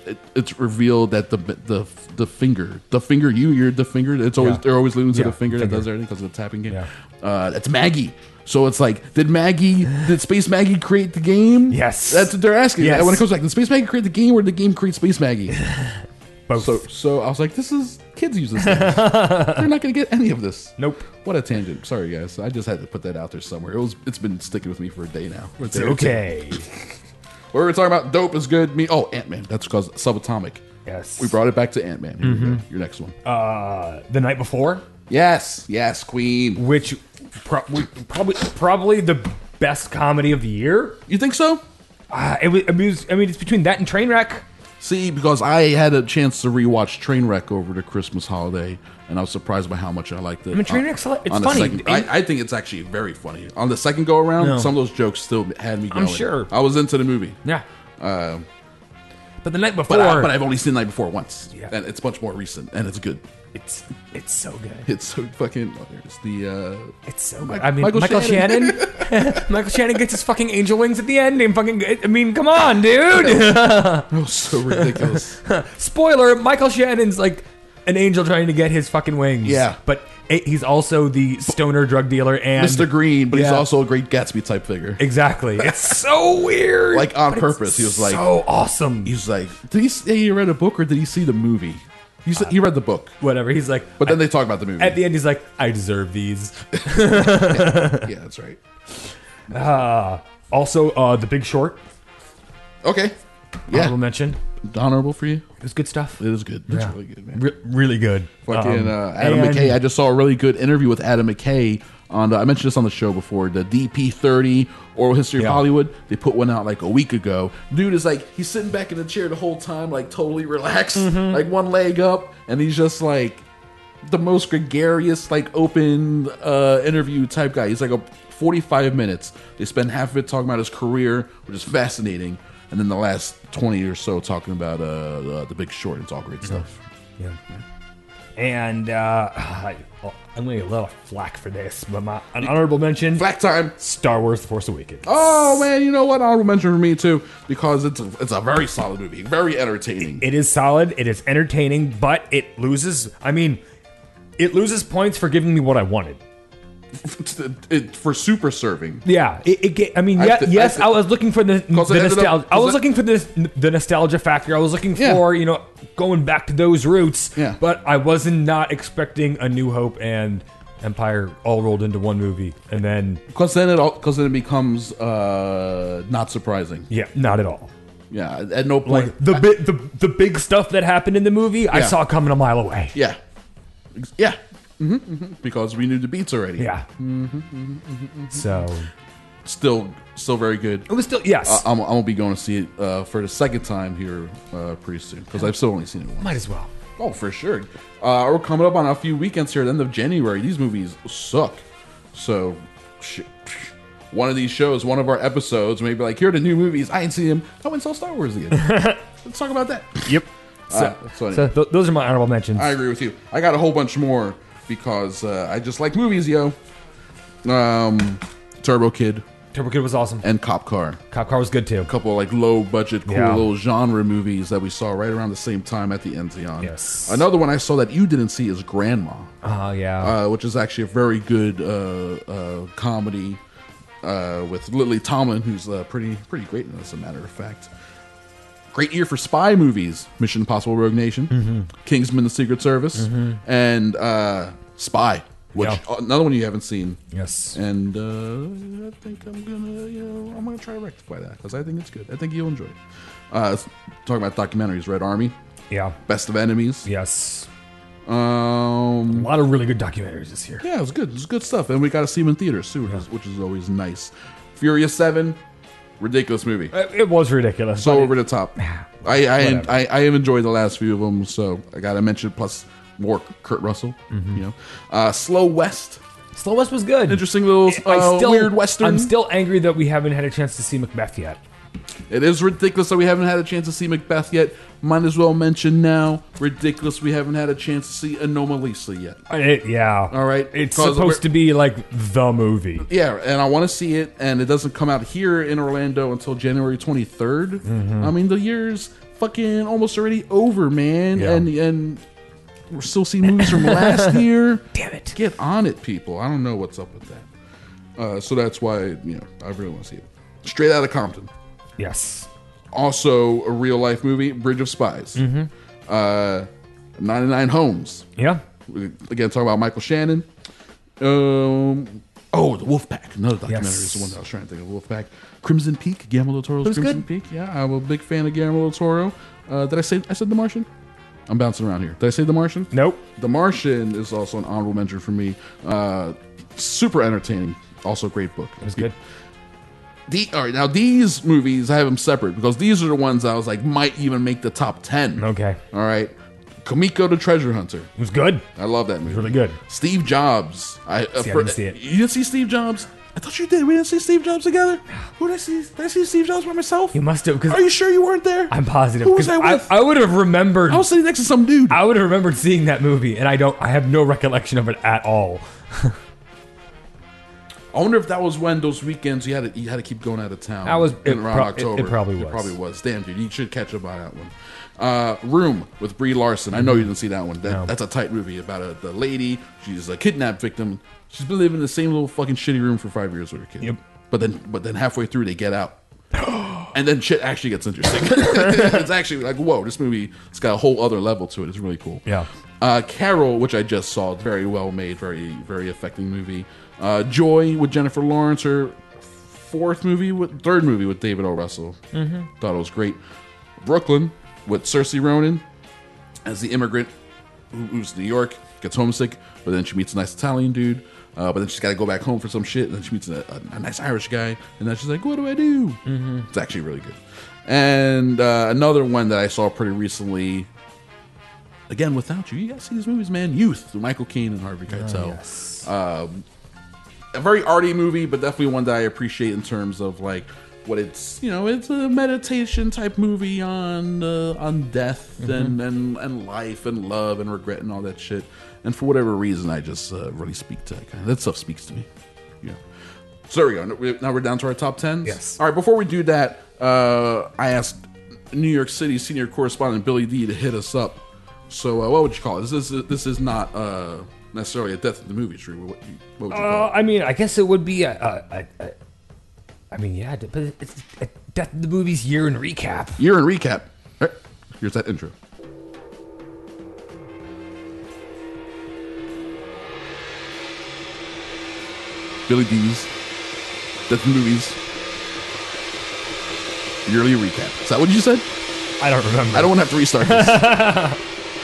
S3: it, it's revealed that the the the finger, the finger you, you're the finger. It's always
S4: Yeah.
S3: they're always alluding to
S4: Yeah,
S3: the finger,
S4: finger.
S3: that does everything because of the tapping game.
S4: Yeah.
S3: Uh, that's Maggie. So it's like, did Maggie, did Space Maggie create the game?
S4: Yes.
S3: That's what they're asking.
S4: Yes.
S3: When it comes back, did Space Maggie create the game, or did the game create Space Maggie?
S4: Both.
S3: So, so I was like, this is kids use this. Thing. They're not going to get any of this.
S4: Nope.
S3: What a tangent. Sorry, guys. I just had to put that out there somewhere. It was. It's been sticking with me for a day now. A
S4: It's
S3: day or two.
S4: okay.
S3: What we were talking about, dope is good. Me, oh, Ant Man. That's because Subatomic.
S4: Yes.
S3: We brought it back to Ant Man. Here we go. Your next one.
S4: uh, The Night Before,
S3: Yes, yes, Queen.
S4: which pro- we- probably probably the best comedy of the year.
S3: You think so?
S4: Uh, it was, it was. I mean, it's between that and Trainwreck.
S3: See, because I had a chance to rewatch Trainwreck over the Christmas holiday, and I was surprised by how much I liked it.
S4: I mean, Trainwreck's
S3: On-
S4: it's
S3: on the
S4: funny.
S3: second- I, I think it's actually very funny. On the second go around,
S4: No.
S3: some of those jokes still had me
S4: I'm
S3: going.
S4: sure.
S3: I was into the movie.
S4: Yeah.
S3: Uh,
S4: But the night before,
S3: but, I, but I've only seen the night before once,
S4: Yeah.
S3: and it's much more recent, and it's good.
S4: it's it's so good.
S3: It's so fucking. Oh, there's the. Uh,
S4: It's so good.
S3: Mike-
S4: I mean,
S3: Michael
S4: Michael, Shannon. Michael Shannon gets his fucking angel wings at the end. And fucking. I mean, come on, dude.
S3: that was so ridiculous.
S4: Spoiler: Michael Shannon's like an angel trying to get his fucking wings.
S3: Yeah.
S4: but it, he's also the stoner drug dealer and
S3: Mister Green, but he's
S4: Yeah.
S3: also a great Gatsby type figure.
S4: Exactly. It's so weird.
S3: Like, on
S4: but
S3: purpose.
S4: it's
S3: He was like-
S4: so awesome.
S3: He was like, did he say he read a book or did he see the movie? He said he read the book,
S4: Whatever. He's like,
S3: but then they talk about the movie.
S4: at the end, he's like, I deserve these.
S3: Yeah, that's right.
S4: Uh, also, uh, The Big Short.
S3: Okay.
S4: Honorable
S3: Yeah.
S4: mention.
S3: Honorable for you?
S4: It was good stuff.
S3: It is good. It's
S4: Yeah.
S3: really good, man.
S4: Re- really good.
S3: Fucking
S4: Um,
S3: uh, Adam
S4: and-
S3: McKay. I just saw a really good interview with Adam McKay on the, I mentioned this on the show before, the D P thirty Oral History
S4: Yeah.
S3: of Hollywood. They put one out like a week ago. Dude is like, he's sitting back in the chair the whole time, like totally relaxed,
S4: Mm-hmm.
S3: like one leg up, and he's just like the most gregarious, like open uh, interview type guy. He's like a forty-five minutes. They spend half of it talking about his career, which is fascinating, and then the last twenty or so talking about uh, uh, The Big Short. It's all great stuff.
S4: Yeah. And uh, I, I'm going to get a little flack for this, but my an honorable mention:
S3: Black time.
S4: Star Wars: The Force Awakens.
S3: Oh man, you know what? Honorable mention for me too, because it's a, it's a very solid movie, very entertaining.
S4: It is solid. It is entertaining, but it loses. I mean, it loses points for giving me what I wanted.
S3: It, it- for super serving.
S4: Yeah, it. it get, I mean,
S3: I
S4: yeah,
S3: thi- I
S4: yes,
S3: thi-
S4: I was looking for the, the
S3: it ended up-
S4: nostalgia. I was
S3: 'cause it-
S4: looking for the the nostalgia factor. I was looking
S3: Yeah.
S4: for you know going back to those roots.
S3: Yeah.
S4: But I wasn't not expecting A New Hope and Empire all rolled into one movie, and then
S3: Because then it all because then it becomes uh, not surprising.
S4: yeah, not at all.
S3: Yeah, at no point.
S4: Like the bit the the big stuff that happened in the movie, I
S3: Yeah.
S4: saw coming a mile away.
S3: yeah, Ex- yeah, hmm hmm because we knew the beats already.
S4: Yeah. So
S3: still still very good.
S4: it was still yes.
S3: Uh, I'm, I'm gonna be going to see it uh, for the second time here uh, pretty soon because I've still only seen it once.
S4: Might as well.
S3: Oh, for sure. Uh, we're coming up on a few weekends here at the end of January. These movies suck. So, shit. One of these shows, one of our episodes, maybe like, here are the new movies. I ain't seen them. Go and sell Star Wars again. Let's talk about that.
S4: Yep. So,
S3: Uh, so
S4: so th- those are my honorable mentions.
S3: I agree with you. I got a whole bunch more because uh, I just like movies, yo. Um, Turbo Kid
S4: Turbo Kid was awesome.
S3: and Cop Car.
S4: Cop Car was good too.
S3: A couple of like low budget, cool
S4: Yeah.
S3: little genre movies that we saw right around the same time at the Enzion.
S4: Yes.
S3: Another one I saw that you didn't see is Grandma.
S4: Oh yeah.
S3: uh, which is actually a very good uh, uh, comedy uh, with Lily Tomlin, who's uh, pretty pretty great in it, as a matter of fact. Great year for spy movies: Mission Impossible: Rogue Nation,
S4: Mm-hmm.
S3: Kingsman: The Secret Service, and uh, Spy, which
S4: Yeah.
S3: uh, another one you haven't seen.
S4: yes.
S3: And uh, I think I'm gonna, you know, I'm gonna try to rectify that because I think it's good. I think you'll enjoy it. Uh, talking about documentaries: Red Army,
S4: Yeah.
S3: Best of Enemies.
S4: Yes.
S3: Um,
S4: A lot of really good documentaries this year.
S3: Yeah, it was good. It was good stuff, and we got to see them in theaters too, which, is, which is always nice. Furious Seven, ridiculous movie,
S4: It, it was ridiculous.
S3: so
S4: but
S3: over the top. I I,
S4: Whatever.
S3: I I have enjoyed the last few of them, so I got to mention. Plus more Kurt Russell,
S4: Mm-hmm.
S3: you know. Uh, Slow West,
S4: it, Slow West was good.
S3: interesting little
S4: I
S3: uh,
S4: still,
S3: weird western.
S4: I'm still angry that we haven't had a chance to see Macbeth yet.
S3: It is ridiculous that we haven't had a chance to see Macbeth yet. Might as well mention now. Ridiculous we haven't had a chance to see Anomalisa yet.
S4: It, yeah.
S3: All right,
S4: It's
S3: 'cause we're-
S4: supposed to be like the movie.
S3: Yeah, and I want to see it, and it doesn't come out here in Orlando until January twenty-third.
S4: Mm-hmm.
S3: I mean, the years fucking almost already over, man.
S4: Yeah.
S3: And and we're still seeing movies from last year.
S4: Damn it.
S3: Get on it, people. I don't know what's up with that. Uh, so that's why, you know, I really want to see it. Straight Outta Compton.
S4: Yes.
S3: Also a real life movie, Bridge of Spies. Mm-hmm. Uh, ninety-nine Homes.
S4: Yeah.
S3: Again, talking about Michael Shannon. Um, oh, The Wolfpack. Another documentary
S4: Yes.
S3: is the one that I was trying to think of. Wolfpack. Crimson Peak. Guillermo del Toro's
S4: was
S3: Crimson
S4: good.
S3: Peak. Yeah, I'm a big fan of Guillermo del Toro. Uh, did I say I said The Martian? I'm bouncing around here. Did I say The Martian?
S4: Nope.
S3: The Martian is also an honorable mention for me. Uh, super entertaining. Also a great book.
S4: It was good.
S3: The, all right, now these movies, I have them separate because these are the ones I was like might even make the top ten.
S4: Okay.
S3: All right. Kamiko the Treasure Hunter.
S4: It was good.
S3: I love that movie.
S4: Really good.
S3: Steve Jobs. I, uh,
S4: See, I
S3: for-
S4: didn't see it.
S3: You didn't see Steve Jobs? I thought you did. We didn't see Steve Jobs together. Who did I see? Did I see Steve Jobs by myself?
S4: You must have. Because
S3: Are you sure you weren't there?
S4: I'm positive.
S3: Who was
S4: 'cause
S3: I with?
S4: I, I would have remembered.
S3: I was sitting next to some dude.
S4: I would have remembered seeing that movie, and I don't. I have no recollection of it at all.
S3: I wonder if that was when those weekends you had to you had to keep going out of town.
S4: That was-
S3: in
S4: it
S3: around
S4: pro- it-
S3: October.
S4: it probably was.
S3: It probably was. Damn, dude, you should catch up on that one. Uh, Room with Brie Larson. I know you didn't see that one. That,
S4: No.
S3: That's a tight movie about a the lady. She's a kidnapped victim. She's been living in the same little fucking shitty room for five years with her kid.
S4: Yep.
S3: But then, but then halfway through, they get out. And then shit actually gets interesting. It's actually like, whoa, this movie, it's got a whole other level to it. It's really cool.
S4: Yeah.
S3: Uh, Carol, which I just saw, very well made, very, very affecting movie. Uh, Joy with Jennifer Lawrence, her fourth movie, with third movie with David O. Russell. Mm-hmm. Thought it was great. Brooklyn with Saoirse Ronan as the immigrant who moves to New York, gets homesick, but then she meets a nice Italian dude. Uh, but then she's got to go back home for some shit, and then she meets a, a, a nice Irish guy, and then she's like, "What do I do?" Mm-hmm. It's actually really good. And uh, another one that I saw pretty recently, again without you, you guys see these movies, man. Youth with Michael Caine and Harvey Keitel.
S4: Oh, yes.
S3: Um, a very arty movie, but definitely one that I appreciate in terms of like what it's, you know, it's a meditation type movie on uh, on death
S4: Mm-hmm.
S3: and, and and life and love and regret and all that shit. And for whatever reason, I just uh, really speak to that kind of, that stuff speaks to me. Yeah. So there we go. Now we're down to our top tens.
S4: Yes.
S3: All right. Before we do that, uh, I asked New York City senior correspondent Billy D to hit us up. So uh, what would you call it? This is this is not uh, necessarily a death of the movie, Drew. What, what would you call
S4: Uh, I mean, I guess it would be a. a, a, a I mean, yeah, but it's a Death of the Movies year in recap.
S3: it? Year in recap. All right. Here's that intro. Billy D's Death of the Movies yearly recap. Is that what you said?
S4: I don't remember.
S3: I don't want to have to restart this.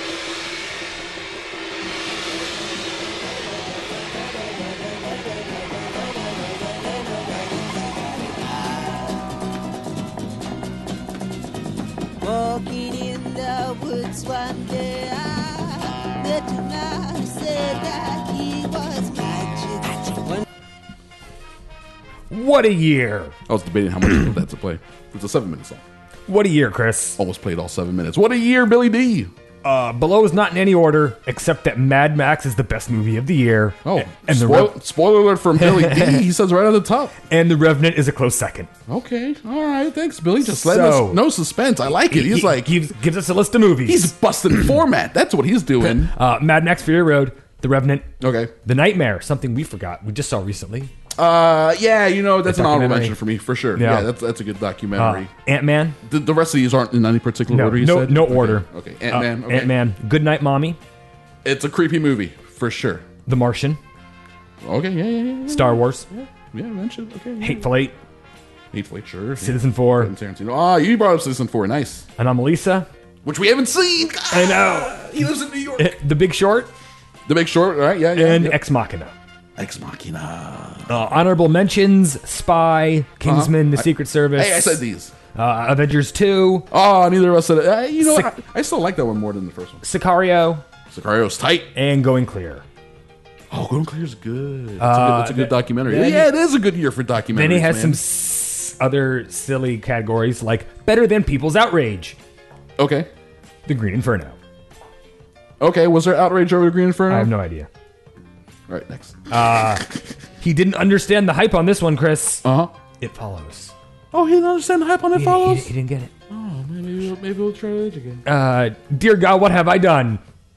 S5: Walking in the woods one day, I met a man who said that he was magic. One
S4: What a year!
S3: I was debating how much of that to play. It's a seven minute song.
S4: What a year, Chris.
S3: Almost played all seven minutes. What a year, Billy D.
S4: Uh, below is not in any order, except that Mad Max is the best movie of the year.
S3: Oh,
S4: and the
S3: spoil-
S4: Rev-
S3: spoiler alert from Billy D. He says right at the top.
S4: and the Revenant is a close second.
S3: Okay, all right, thanks, Billy. Just letting
S4: So-
S3: us no suspense. I like it.
S4: He-
S3: He's
S4: he
S3: like
S4: gives gives us a list of movies.
S3: he's busting format. That's what he's doing.
S4: uh, Mad Max Fury Road, The Revenant,
S3: Okay.
S4: The Nightmare, something we forgot we just saw recently.
S3: Uh, yeah, you know that's
S4: The
S3: an honorable
S4: documentary.
S3: mention for me for sure.
S4: Yeah.
S3: Yeah, that's that's a good
S4: Uh,
S3: documentary.
S4: Ant Man,
S3: the, the rest of these aren't in any particular
S4: no,
S3: order. You
S4: no,
S3: said
S4: no
S3: Okay.
S4: order.
S3: Okay, Ant Man.
S4: Uh,
S3: okay.
S4: Ant Man, Good Night, Mommy,
S3: It's a creepy movie for sure.
S4: The Martian,
S3: Okay, yeah, yeah, yeah. yeah.
S4: Star Wars,
S3: Yeah, mention. Okay, yeah.
S4: Hateful Eight,
S3: Hateful Eight, sure.
S4: Citizen Four,
S3: Quentin Tarantino. Ah, you brought up Citizen Four. Nice.
S4: Anomalisa,
S3: Which we haven't seen.
S4: I know.
S3: He lives in New York.
S4: The Big Short,
S3: The Big Short. All right. Yeah. yeah
S4: and
S3: yeah.
S4: Ex Machina.
S3: Ex Machina.
S4: Uh, honorable mentions: Spy, Kingsman,
S3: Uh-huh.
S4: The Secret Service.
S3: Hey, I said these.
S4: Uh, Avengers two,
S3: Oh, neither of us said it. Uh, you know,
S4: Sick.
S3: I, I still like that one more than the first one.
S4: Sicario,
S3: Sicario's tight.
S4: and Going Clear.
S3: Oh, Going Clear's good. That's, a,
S4: Uh,
S3: good, that's a good
S4: then-
S3: documentary.
S4: then-
S3: yeah, it is a good year for documentaries.
S4: Then he has
S3: man.
S4: some s- other silly categories like Better Than People's Outrage,
S3: Okay.
S4: The Green Inferno.
S3: Okay. Was there outrage over the Green Inferno?
S4: I have no idea.
S3: All right, next.
S4: He didn't understand the hype on this one, Chris.
S3: Uh huh.
S4: It Follows.
S3: Oh, he didn't understand the hype on It
S4: He,
S3: Follows.
S4: he- he didn't get it.
S3: Oh, maybe we'll, maybe we'll try it again.
S4: Uh, dear God, what have I done?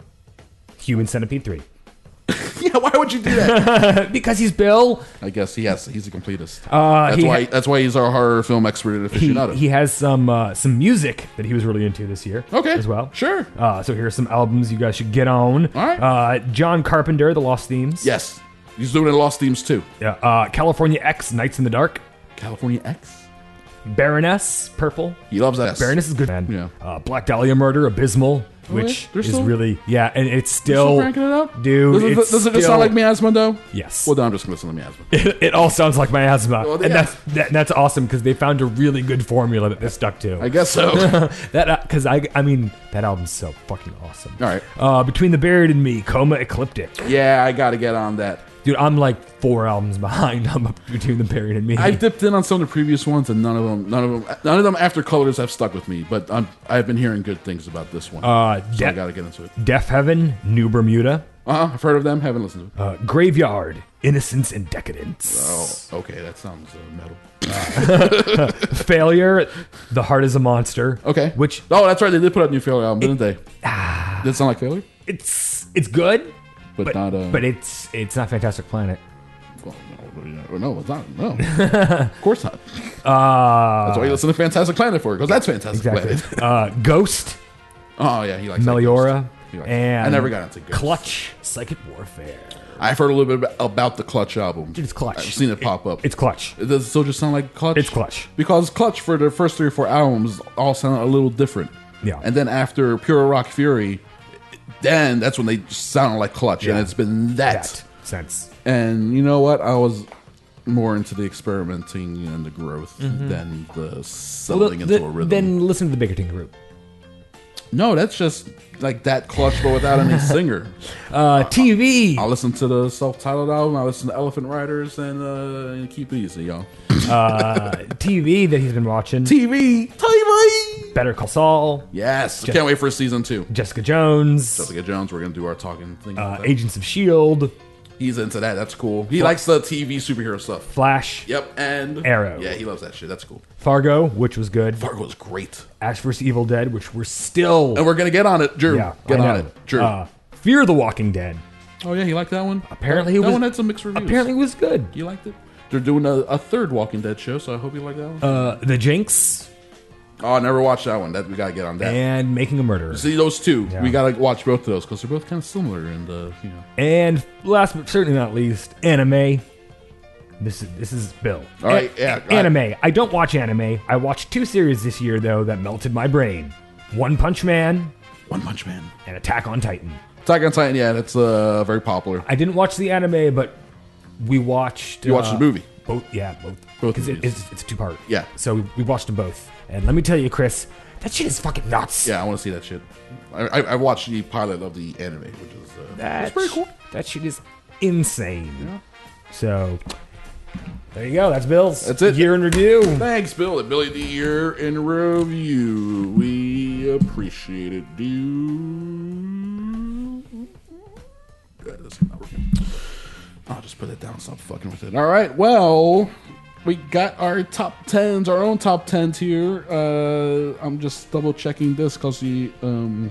S4: Human Centipede three.
S3: Yeah, why would you do that?
S4: Because he's Bill.
S3: I guess he has. He's a completist.
S4: Uh,
S3: that's
S4: he
S3: why.
S4: ha-
S3: that's why he's our horror film expert
S4: He,
S3: aficionado.
S4: he has some uh, some music that he was really into this year.
S3: Okay,
S4: as well.
S3: Sure.
S4: Uh, so here's some albums you guys should get on.
S3: All right.
S4: Uh, John Carpenter, The Lost Themes.
S3: Yes, he's doing it in Lost Themes too.
S4: Yeah. Uh, California X, Nights in the Dark.
S3: California X.
S4: Baroness, Purple.
S3: He loves that.
S4: Baroness is good, man.
S3: Yeah.
S4: Uh, Black Dahlia Murder, Abysmal,
S3: Oh,
S4: which
S3: yeah? They're
S4: is
S3: still-
S4: really yeah, and it's
S3: Still
S4: still,
S3: cranking it out,
S4: dude.
S3: Does it,
S4: it's
S3: does it just
S4: still-
S3: sound like miasma though?
S4: Yes.
S3: Well, then I'm just gonna listen to miasma.
S4: It, it all sounds like miasma,
S3: Well,
S4: and
S3: yeah.
S4: that's that, that's awesome because they found a really good formula that they stuck to.
S3: I guess so.
S4: that because I I mean that album's so fucking awesome.
S3: All right.
S4: Uh, Between the Buried and Me, Coma Ecliptic.
S3: Yeah, I got to get on that.
S4: Dude, I'm like four albums behind on Between the Buried and Me.
S3: I dipped in on some of the previous ones, and none of them, none of them, none of them after Colors have stuck with me. But I'm, I've been hearing good things about this one,
S4: uh,
S3: so
S4: De-
S3: I got to get into it.
S4: Deaf Heaven, New Bermuda,
S3: Uh huh. I've heard of them. Haven't listened to it.
S4: uh, Graveyard, Innocence and Decadence.
S3: Oh, okay. That sounds uh, metal.
S4: Failure, The Heart is a Monster.
S3: Okay.
S4: Which
S3: Oh, that's right. They did put out a new Failure album, didn't they? Did it sound like Failure?
S4: it's it's good,
S3: But,
S4: but
S3: not. Uh,
S4: but it's it's not Fantastic Planet.
S3: well, no, no, it's not. No, of course not.
S4: Uh,
S3: That's why you listen to Fantastic Planet for, because that's Fantastic
S4: exactly.
S3: Planet.
S4: uh, Ghost,
S3: Oh yeah, he likes that
S4: Meliora,
S3: Ghost. He likes that.
S4: and
S3: I never got into Ghost.
S4: Clutch, Psychic Warfare.
S3: I've heard a little bit about, about the Clutch album.
S4: Dude, it's Clutch.
S3: I've seen it pop up.
S4: It's Clutch.
S3: It does it still just sound like Clutch?
S4: It's Clutch.
S3: Because Clutch for the first three or four albums all sound a little different.
S4: Yeah.
S3: And then after Pure Rock Fury, then that's when they just sounded like Clutch,
S4: Yeah.
S3: and it's been that.
S4: That sense.
S3: And you know what? I was more into the experimenting and the growth than the settling
S4: Well, the-
S3: into a rhythm.
S4: Then listen to the Biggerton Group.
S3: no, that's just like that Clutch, but without any singer.
S4: Uh, T V.
S3: I'll listen to the self-titled album. I'll listen to Elephant Riders, and, uh, and keep it easy, y'all.
S4: Uh, T V that he's been watching.
S3: T V, T V.
S4: Better Call Saul.
S3: Yes, can't wait for season two.
S4: Jessica Jones.
S3: Jessica Jones, we're gonna do our talking thing.
S4: uh,
S3: about that.
S4: Agents of S H I E L D.
S3: He's into that. That's cool. He likes the T V superhero stuff.
S4: Flash.
S3: Yep, and
S4: Arrow.
S3: Yeah, he loves that shit. That's cool.
S4: Fargo, which was good.
S3: Fargo's great,
S4: Ash versus. Evil Dead, which we're still.
S3: and we're gonna get on it, Drew.
S4: yeah,
S3: get
S4: I
S3: on
S4: know.
S3: it, Drew.
S4: Uh, Fear the Walking Dead.
S3: oh yeah, he liked that one.
S4: Apparently
S3: that,
S4: it
S3: that
S4: was-
S3: one had some mixed reviews.
S4: Apparently, it was good.
S3: you liked it. They're doing a, a third Walking Dead show, so I hope you like that one.
S4: Uh, the Jinx
S3: oh, I never watched that one. That we gotta get on that.
S4: and Making a Murderer.
S3: See those two.
S4: Yeah.
S3: We gotta watch both of those because they're both kind of similar, and uh, you know.
S4: And last but certainly not least, anime. This is this is Bill.
S3: All right,
S4: A-
S3: yeah,
S4: a- anime. I don't watch anime. I watched two series this year though that melted my brain: One Punch Man
S3: One Punch Man.
S4: and Attack on Titan.
S3: Attack on Titan. Yeah, that's uh, very popular.
S4: I didn't watch the anime, but we watched.
S3: You watched
S4: uh,
S3: the movie.
S4: Both, yeah, both.
S3: Both
S4: Because it,
S3: movies.
S4: it's, it's a two part.
S3: Yeah.
S4: So we, we watched them both, and let me tell you, Chris, that shit is fucking nuts.
S3: Yeah, I want to see that shit. I, I, I watched the pilot of the anime, which is uh,
S4: That's
S3: it's pretty cool.
S4: That shit is insane. So there you go. That's Bill's.
S3: That's it.
S4: Year in review.
S3: Thanks, Bill. The Billy the Year in Review. We appreciate it, dude. Uh, This is not working. I'll just put it down. Stop fucking with it. All right. Well, we got our top tens, our own top tens here. Uh, I'm just double checking this because the um,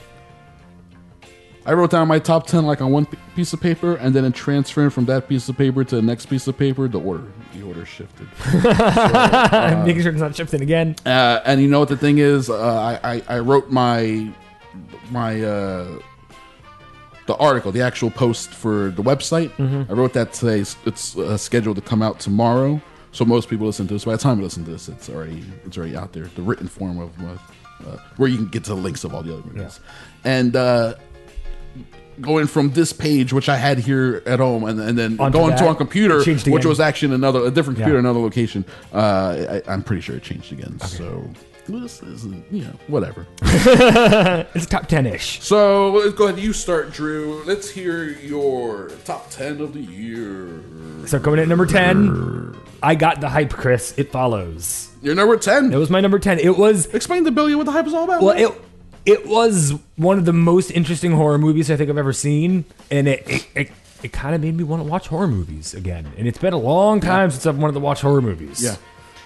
S3: I wrote down my top ten like on one p- piece of paper, and then in transferring from that piece of paper to the next piece of paper, the order the order shifted.
S4: I'm making sure it's not shifting again.
S3: Uh, and you know what the thing is? Uh, I, I I wrote my my uh, the article, the actual post for the website. I wrote that today. It's, it's uh, scheduled to come out tomorrow. So most people listen to this. By the time you listen to this, it's already it's already out there. The written form of uh, uh, where you can get to the links of all the other movies. And uh, going from this page, which I had here at home, and, and then
S4: Onto
S3: going
S4: that,
S3: to our computer,
S4: it changed
S3: which
S4: again.
S3: was actually in another a different computer,
S4: Yeah.
S3: another location. Uh, I, I'm pretty sure it changed again. So this is you know whatever.
S4: It's top ten ish.
S3: So let's go ahead. You start, Drew. Let's hear your top ten of the year.
S4: So coming in at number ten, I got the hype, Chris. It follows.
S3: You're number ten.
S4: It was my number ten. It was
S3: Explain to Billy what the hype is all about.
S4: well,
S3: man.
S4: it it was one of the most interesting horror movies I think I've ever seen, and it it, it, it kind of made me want to watch horror movies again. And it's been a long time since I've wanted to watch horror movies.
S3: Yeah.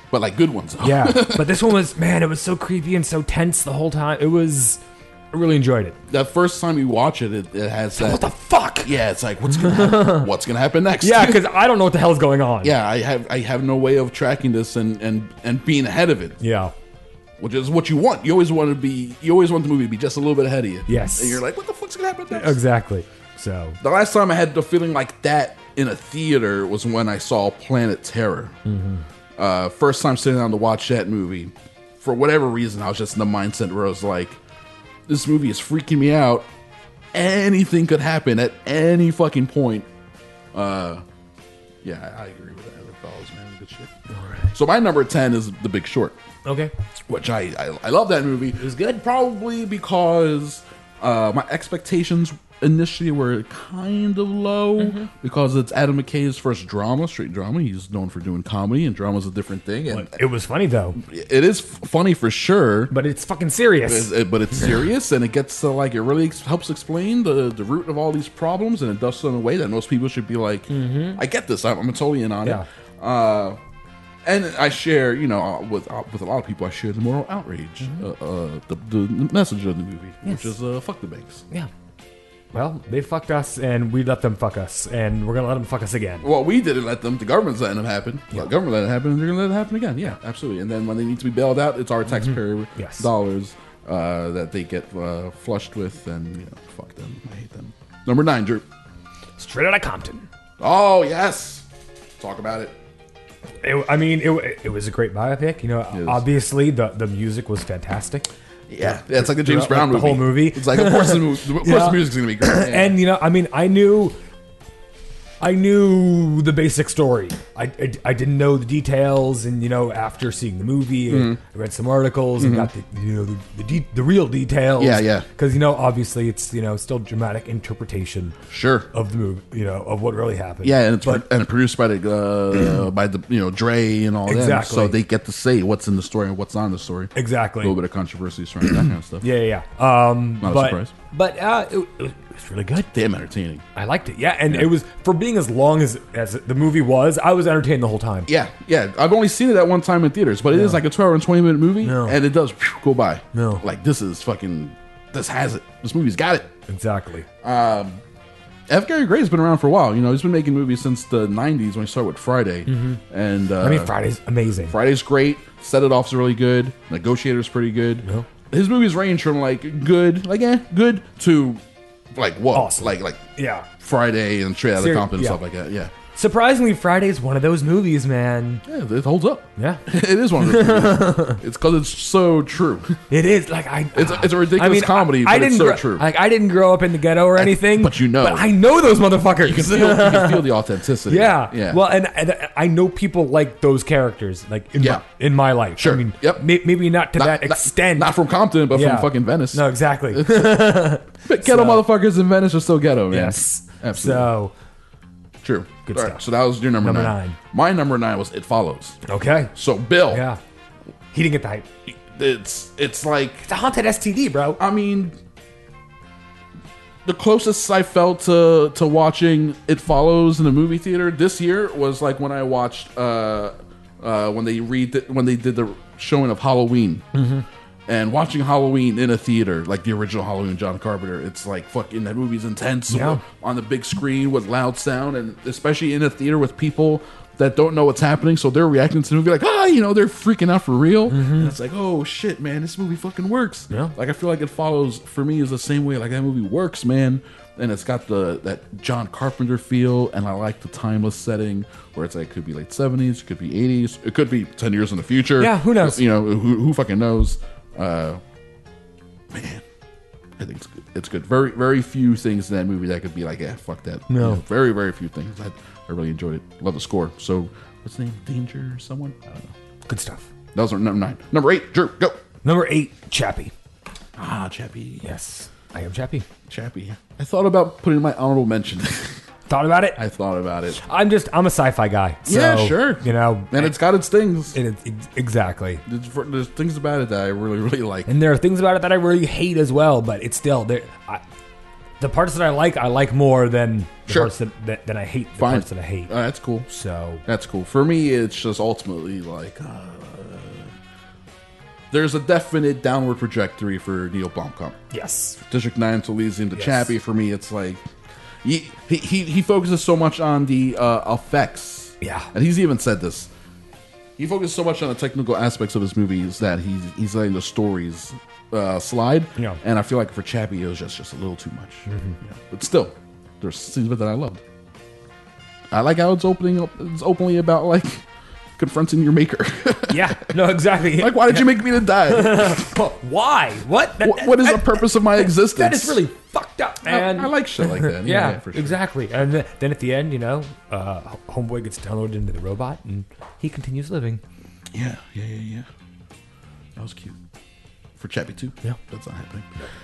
S3: but like good ones.
S4: Yeah, but this one was, man, it was so creepy and so tense the whole time. It was, I really enjoyed it.
S3: That first time you watch it, it, it has that.
S4: What the fuck?
S3: Yeah, it's like what's gonna happen? What's gonna happen next?
S4: Yeah, because I don't know what the hell's going on.
S3: yeah, I have I have no way of tracking this and and and being ahead of it,
S4: Yeah.
S3: which is what you want. You always want to be. You always want the movie to be just a little bit ahead of you.
S4: Yes.
S3: and you're like, what the fuck's gonna happen next?
S4: Exactly. So,
S3: The last time I had the feeling like that in a theater was when I saw Planet Terror.
S4: Mm-hmm.
S3: Uh, first time sitting down to watch that movie. For whatever reason, I was just in the mindset where I was like, this movie is freaking me out. Anything could happen at any fucking point. Uh, yeah, I, I agree with that. Fellas, man, good shit. All right. So my number ten is The Big Short,
S4: okay.
S3: which I I, I love that movie. It was good, probably because uh, my expectations initially were kind of low
S4: Mm-hmm.
S3: because it's Adam McKay's first drama, straight drama. He's known for doing comedy, and drama's a different thing. And
S4: It was funny, though,
S3: it is f- funny for sure.
S4: but it's fucking serious.
S3: It's- it- but it's serious, and it gets to like it really ex- helps explain the the root of all these problems, and it does so in a way that most people should be like, I get this, I'm, I'm totally in on
S4: Yeah.
S3: it. Uh, and I share, you know, uh, with uh, with a lot of people, I share the moral outrage, uh, uh, the, the message of the movie, which is uh, fuck the banks.
S4: Yeah. Well, they fucked us, and we let them fuck us, and we're gonna let them fuck us again.
S3: Well, we didn't let them. The government's letting them happen. The government let it happen, and they're gonna let it happen again. Yeah, absolutely. And then when they need to be bailed out, it's our taxpayer
S4: Yes.
S3: dollars uh, that they get uh, flushed with, and you know, fuck them. I hate them. Number nine, Drew.
S4: Straight out of Compton.
S3: Oh yes, talk about it.
S4: It, I mean, it, it was a great biopic. You know,
S3: is.
S4: obviously the the music was fantastic,
S3: Yeah, yeah, it's like the James
S4: Throughout,
S3: Brown
S4: like,
S3: movie.
S4: the whole movie.
S3: It's like of course the, movie, of course
S4: Yeah.
S3: the music's gonna be great. Yeah.
S4: and you know, I mean, I knew, I knew the basic story. I, I, I didn't know the details, and you know, after seeing the movie,
S3: Mm-hmm.
S4: I read some articles and got the you know the the, de- the real details.
S3: Yeah, yeah.
S4: Because you know, obviously, it's you know still dramatic interpretation
S3: Sure.
S4: of the movie. You know, of what really happened.
S3: Yeah, and it's
S4: but
S3: and produced by the uh, by the you know Dre and all that.
S4: Exactly.
S3: So they get to say what's in the story and what's not in the story.
S4: exactly.
S3: A little bit of controversy surrounding that kind of stuff.
S4: Yeah, yeah. yeah. Um,
S3: Not a
S4: but,
S3: surprise.
S4: But uh, it, it was really good.
S3: Damn entertaining.
S4: I liked it. Yeah, and it was for being as long as as the movie was. I was entertained the whole time.
S3: Yeah, yeah. I've only seen it at one time in theaters, but it is like a two hour and twenty minute movie,
S4: No.
S3: and it does phew, go by.
S4: No.
S3: Like this is fucking. This has it. This movie's got it.
S4: Exactly.
S3: F. Gary Gray's been around for a while. You know, he's been making movies since the nineties when he started with Friday, and uh,
S4: Mm-hmm. I mean, Friday's amazing.
S3: Friday's great. Set It Off's really good. Negotiator's pretty good.
S4: No.
S3: His movies range from like good, like eh, good to like whoa,
S4: Awesome.
S3: like like
S4: Yeah.
S3: Friday and Straight Outta
S4: Seri-
S3: Compton and
S4: yeah.
S3: stuff like that. Yeah,
S4: Surprisingly, Friday's one of those movies, man.
S3: yeah, it holds up.
S4: Yeah.
S3: It is one of those movies. It's because it's so true.
S4: It is like I.
S3: It's a- it's a ridiculous
S4: I mean,
S3: comedy,
S4: I, I
S3: but it's
S4: didn't
S3: so
S4: grow,
S3: true.
S4: Like I didn't grow up in the ghetto or anything,
S3: but you know.
S4: But I know those motherfuckers.
S3: You can feel, you can feel the authenticity.
S4: Yeah.
S3: yeah.
S4: Well, and, and I know people like those characters, like in,
S3: Yeah.
S4: my, in my life.
S3: Sure.
S4: I mean,
S3: Yep.
S4: may, maybe not to
S3: Not-
S4: that
S3: not-
S4: extent.
S3: Not from Compton, but
S4: Yeah.
S3: from fucking Venice.
S4: No, exactly.
S3: But ghetto motherfuckers in Venice are still ghetto, man.
S4: Yes.
S3: Absolutely.
S4: So,
S3: True.
S4: Good
S3: All right,
S4: stuff.
S3: so that was your number,
S4: Number
S3: nine.
S4: nine.
S3: My number nine was It Follows.
S4: okay.
S3: So Bill,
S4: Yeah. He didn't get the hype.
S3: it's it's like
S4: It's a haunted S T D, bro.
S3: I mean, the closest I felt to to watching It Follows in a movie theater this year was like when I watched uh, uh, when they read the, when they did the showing of Halloween.
S4: Mm-hmm.
S3: And watching Halloween in a theater, like the original Halloween, John Carpenter, it's like fucking that movie's intense
S4: Yeah.
S3: on the big screen with loud sound, and especially in a theater with people that don't know what's happening, so they're reacting to the movie like, ah, you know, they're freaking out for real. And it's like, oh shit, man, this movie fucking works.
S4: Yeah.
S3: Like I feel like It Follows for me is the same way. Like that movie works, man, and it's got the that John Carpenter feel, and I like the timeless setting where it's like it could be late seventies, it could be eighties, it could be ten years in the future.
S4: Yeah, who knows?
S3: You know, who, who fucking knows? Uh, man, I think it's good. It's good. Very, very few things in that movie that could be like, yeah, fuck that.
S4: No.
S3: You know, very, very few things. I, I really enjoyed it. Love the score. So, what's the name? Danger or someone? I don't know.
S4: Good stuff.
S3: That was our number nine. Number eight, Drew, go.
S4: Number eight, Chappie.
S3: Ah, Chappie.
S4: Yes, I am Chappie.
S3: Chappie. I thought about putting my honorable mention.
S4: Thought about it.
S3: I thought about it.
S4: I'm just I'm a sci-fi guy. So,
S3: Yeah, sure.
S4: You know,
S3: And it's got its things.
S4: and it, ex- exactly.
S3: There's, there's things about it that I really, really like.
S4: And there are things about it that I really hate as well, but it's still there. I, the parts that I like, I like more than the
S3: Sure.
S4: parts that, that, than I hate. The
S3: Fine.
S4: parts that I hate.
S3: Uh, that's cool.
S4: So
S3: That's cool. For me, it's just ultimately like uh, there's a definite downward trajectory for Neil Blomkamp.
S4: yes,
S3: District nine to Elysium to
S4: Yes.
S3: Chappie. For me, it's like he he he, he focuses so much on the uh, effects.
S4: Yeah.
S3: and he's even said this. He focuses so much on the technical aspects of his movies that he's he's letting the stories uh, slide.
S4: Yeah.
S3: And I feel like for Chappie, it was just just a little too much. Yeah. But still, there's scenes of it that I loved. I like how it's opening up. It's openly about like confronting your maker.
S4: yeah, no, exactly.
S3: Like, why did you make me to die?
S4: Why? What? That-
S3: what, what is the
S4: that-
S3: purpose of my existence?
S4: That is really fucked up,
S3: I,
S4: man.
S3: I like shit like that.
S4: Yeah,
S3: Yeah, yeah, for sure.
S4: exactly. And th- then at the end, you know, uh, Homeboy gets downloaded into the robot, and he continues living.
S3: Yeah, yeah, yeah, yeah. That was cute. For Chappie too.
S4: Yeah.
S3: That's not happening.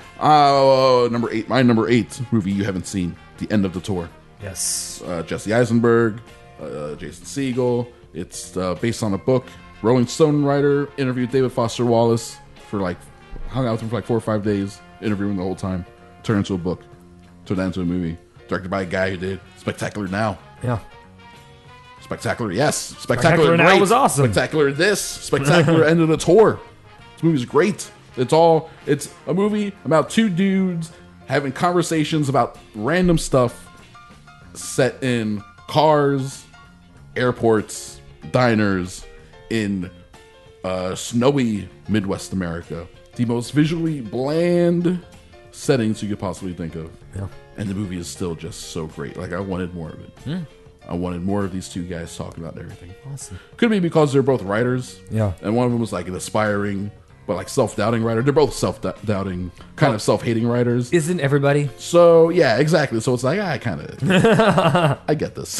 S3: Uh, number eight. My number eight movie you haven't seen. The End of the Tour.
S4: Yes.
S3: Uh, Jesse Eisenberg, uh, Jason Segel. It's uh, based on a book. Rolling Stone writer interviewed David Foster Wallace for like, hung out with him for like four or five days, interviewing the whole time. Turned into a book. Turned that into a movie. Directed by a guy who did Spectacular Now.
S4: Yeah.
S3: Spectacular, yes. Spectacular,
S4: Spectacular Now
S3: great.
S4: was awesome.
S3: Spectacular this. Spectacular End of the Tour. This movie's great. It's all, it's a movie about two dudes having conversations about random stuff set in cars, airports, diners, in uh, snowy Midwest America. The most visually bland settings you could possibly think of.
S4: Yeah.
S3: And the movie is still just so great. Like, I wanted more of it. I wanted more of these two guys talking about everything.
S4: Awesome.
S3: Could be because they're both writers.
S4: Yeah.
S3: And one of them was like an aspiring, but like self-doubting writer. They're both self-doubting, kind of self-hating writers.
S4: Isn't everybody?
S3: So, yeah, exactly. So it's like, I kind of, I get this.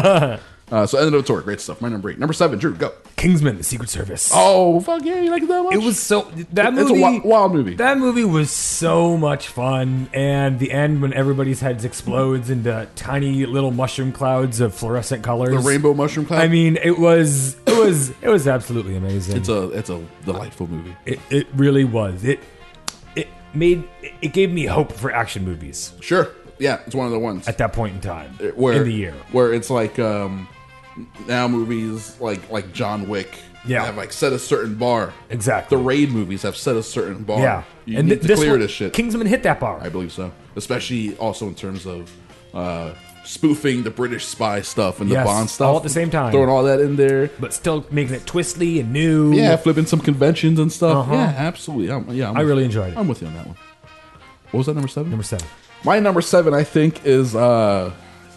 S3: uh, so, End of the Tour, great stuff. My number eight. Number seven, Drew, go.
S4: Kingsman: The Secret Service.
S3: Oh, fuck yeah, you like it that much?
S4: It was so that
S3: It's
S4: movie.
S3: a wi- wild movie.
S4: That movie was so much fun, and the end when everybody's heads explodes into tiny little mushroom clouds of fluorescent colors.
S3: The Rainbow Mushroom Cloud.
S4: I mean, it was it was it was absolutely amazing.
S3: it's a it's a delightful movie.
S4: it, it really was. It it made it gave me hope for action movies
S3: Sure. Yeah, it's one of the ones.
S4: at that point in time
S3: where
S4: in the year.
S3: where it's like um now movies like like John Wick
S4: Yeah.
S3: have like set a certain bar.
S4: Exactly.
S3: The Raid movies have set a certain bar.
S4: Yeah,
S3: You
S4: and
S3: need
S4: th-
S3: to
S4: this
S3: clear
S4: one,
S3: this shit.
S4: Kingsman hit that bar.
S3: I believe so. Especially also in terms of uh spoofing the British spy stuff and the
S4: Yes,
S3: Bond stuff
S4: all at the same time.
S3: Throwing all that in there.
S4: but still making it twistly and new.
S3: Yeah, flipping some conventions and stuff.
S4: Uh-huh.
S3: Yeah, absolutely. I'm, yeah, I'm
S4: I
S3: with-
S4: really enjoyed it.
S3: I'm with you on that one. What was that, number seven?
S4: Number seven.
S3: My number seven, I think, is uh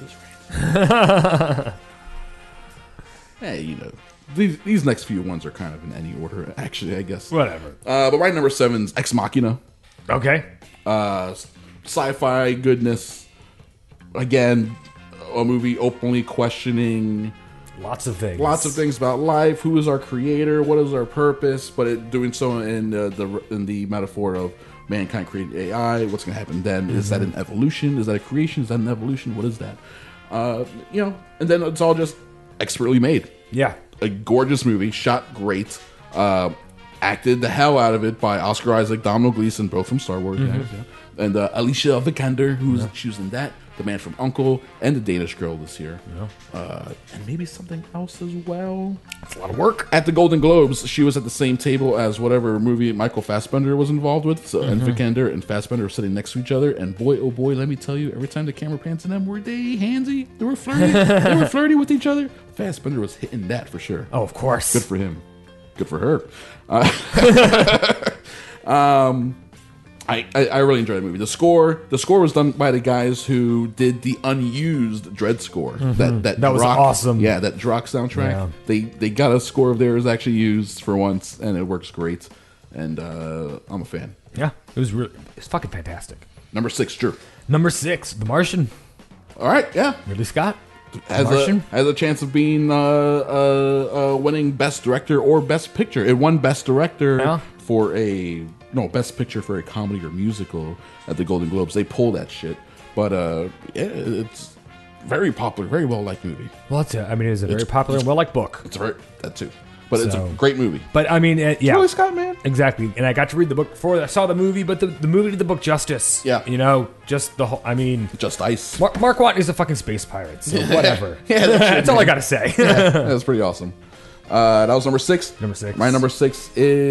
S3: hey, you know, these these next few ones are kind of in any order, actually, I guess.
S4: Whatever.
S3: Uh, but my number seven is Ex Machina.
S4: Okay.
S3: Uh, sci-fi goodness. Again, a movie openly questioning
S4: Lots of things.
S3: lots of things about life. Who is our creator? What is our purpose? But it, doing so in uh, the in the metaphor of mankind created A I. What's going to happen then? Is that an evolution? Is that a creation? Is that an evolution? What is that? Uh, you know, and then it's all just expertly made.
S4: Yeah.
S3: A gorgeous movie, shot great, uh, acted the hell out of it by Oscar Isaac, Domhnall Gleeson, both from Star Wars, guys, yeah. And uh, Alicia Vikander, who's she was in that, The Man from U N C L E, and The Danish Girl this year, uh, and maybe something else as well.
S4: It's a lot of work.
S3: At the Golden Globes, she was at the same table as whatever movie Michael Fassbender was involved with. So, and Vikander and Fassbender were sitting next to each other. And boy, oh boy, let me tell you, every time the camera pans to them, were they handsy? They were flirty. they were flirty with each other. Fassbender was hitting that for sure.
S4: Oh, of course.
S3: Good for him. Good for her. Uh, um, I, I I really enjoyed the movie. The score the score was done by the guys who did the unused Dread score. That that
S4: That was
S3: Drock-
S4: awesome.
S3: Yeah, that Drock soundtrack.
S4: Yeah.
S3: They they got a score of theirs actually used for once, and it works great. And uh, I'm a fan.
S4: Yeah. It was really, it's fucking fantastic.
S3: Number six, Drew.
S4: Number six, The Martian.
S3: All right, yeah.
S4: Ridley Scott. The
S3: Has a,
S4: Martian.
S3: has a chance of being uh, uh, uh, winning Best Director or Best Picture. It won Best Director
S4: Yeah.
S3: for a no Best Picture for a comedy or musical at the Golden Globes. They pull that shit, but uh, yeah, it's very popular, very well liked movie.
S4: Well, that's a, I mean, it was a very popular and well-liked book.
S3: It's very that too. but it's
S4: So-
S3: a great movie.
S4: But I mean, uh, yeah,
S3: Ridley Scott, man.
S4: exactly. And I got to read the book before I saw the movie, but the, the movie did the book justice.
S3: Yeah.
S4: you know, just the whole. I mean,
S3: Just Ice.
S4: Mark, Mark Watney is a fucking space pirate, so whatever.
S3: Yeah, that shit,
S4: That's all I
S3: man.
S4: gotta say.
S3: That's pretty awesome. Uh, that was number six.
S4: Number six.
S3: My number six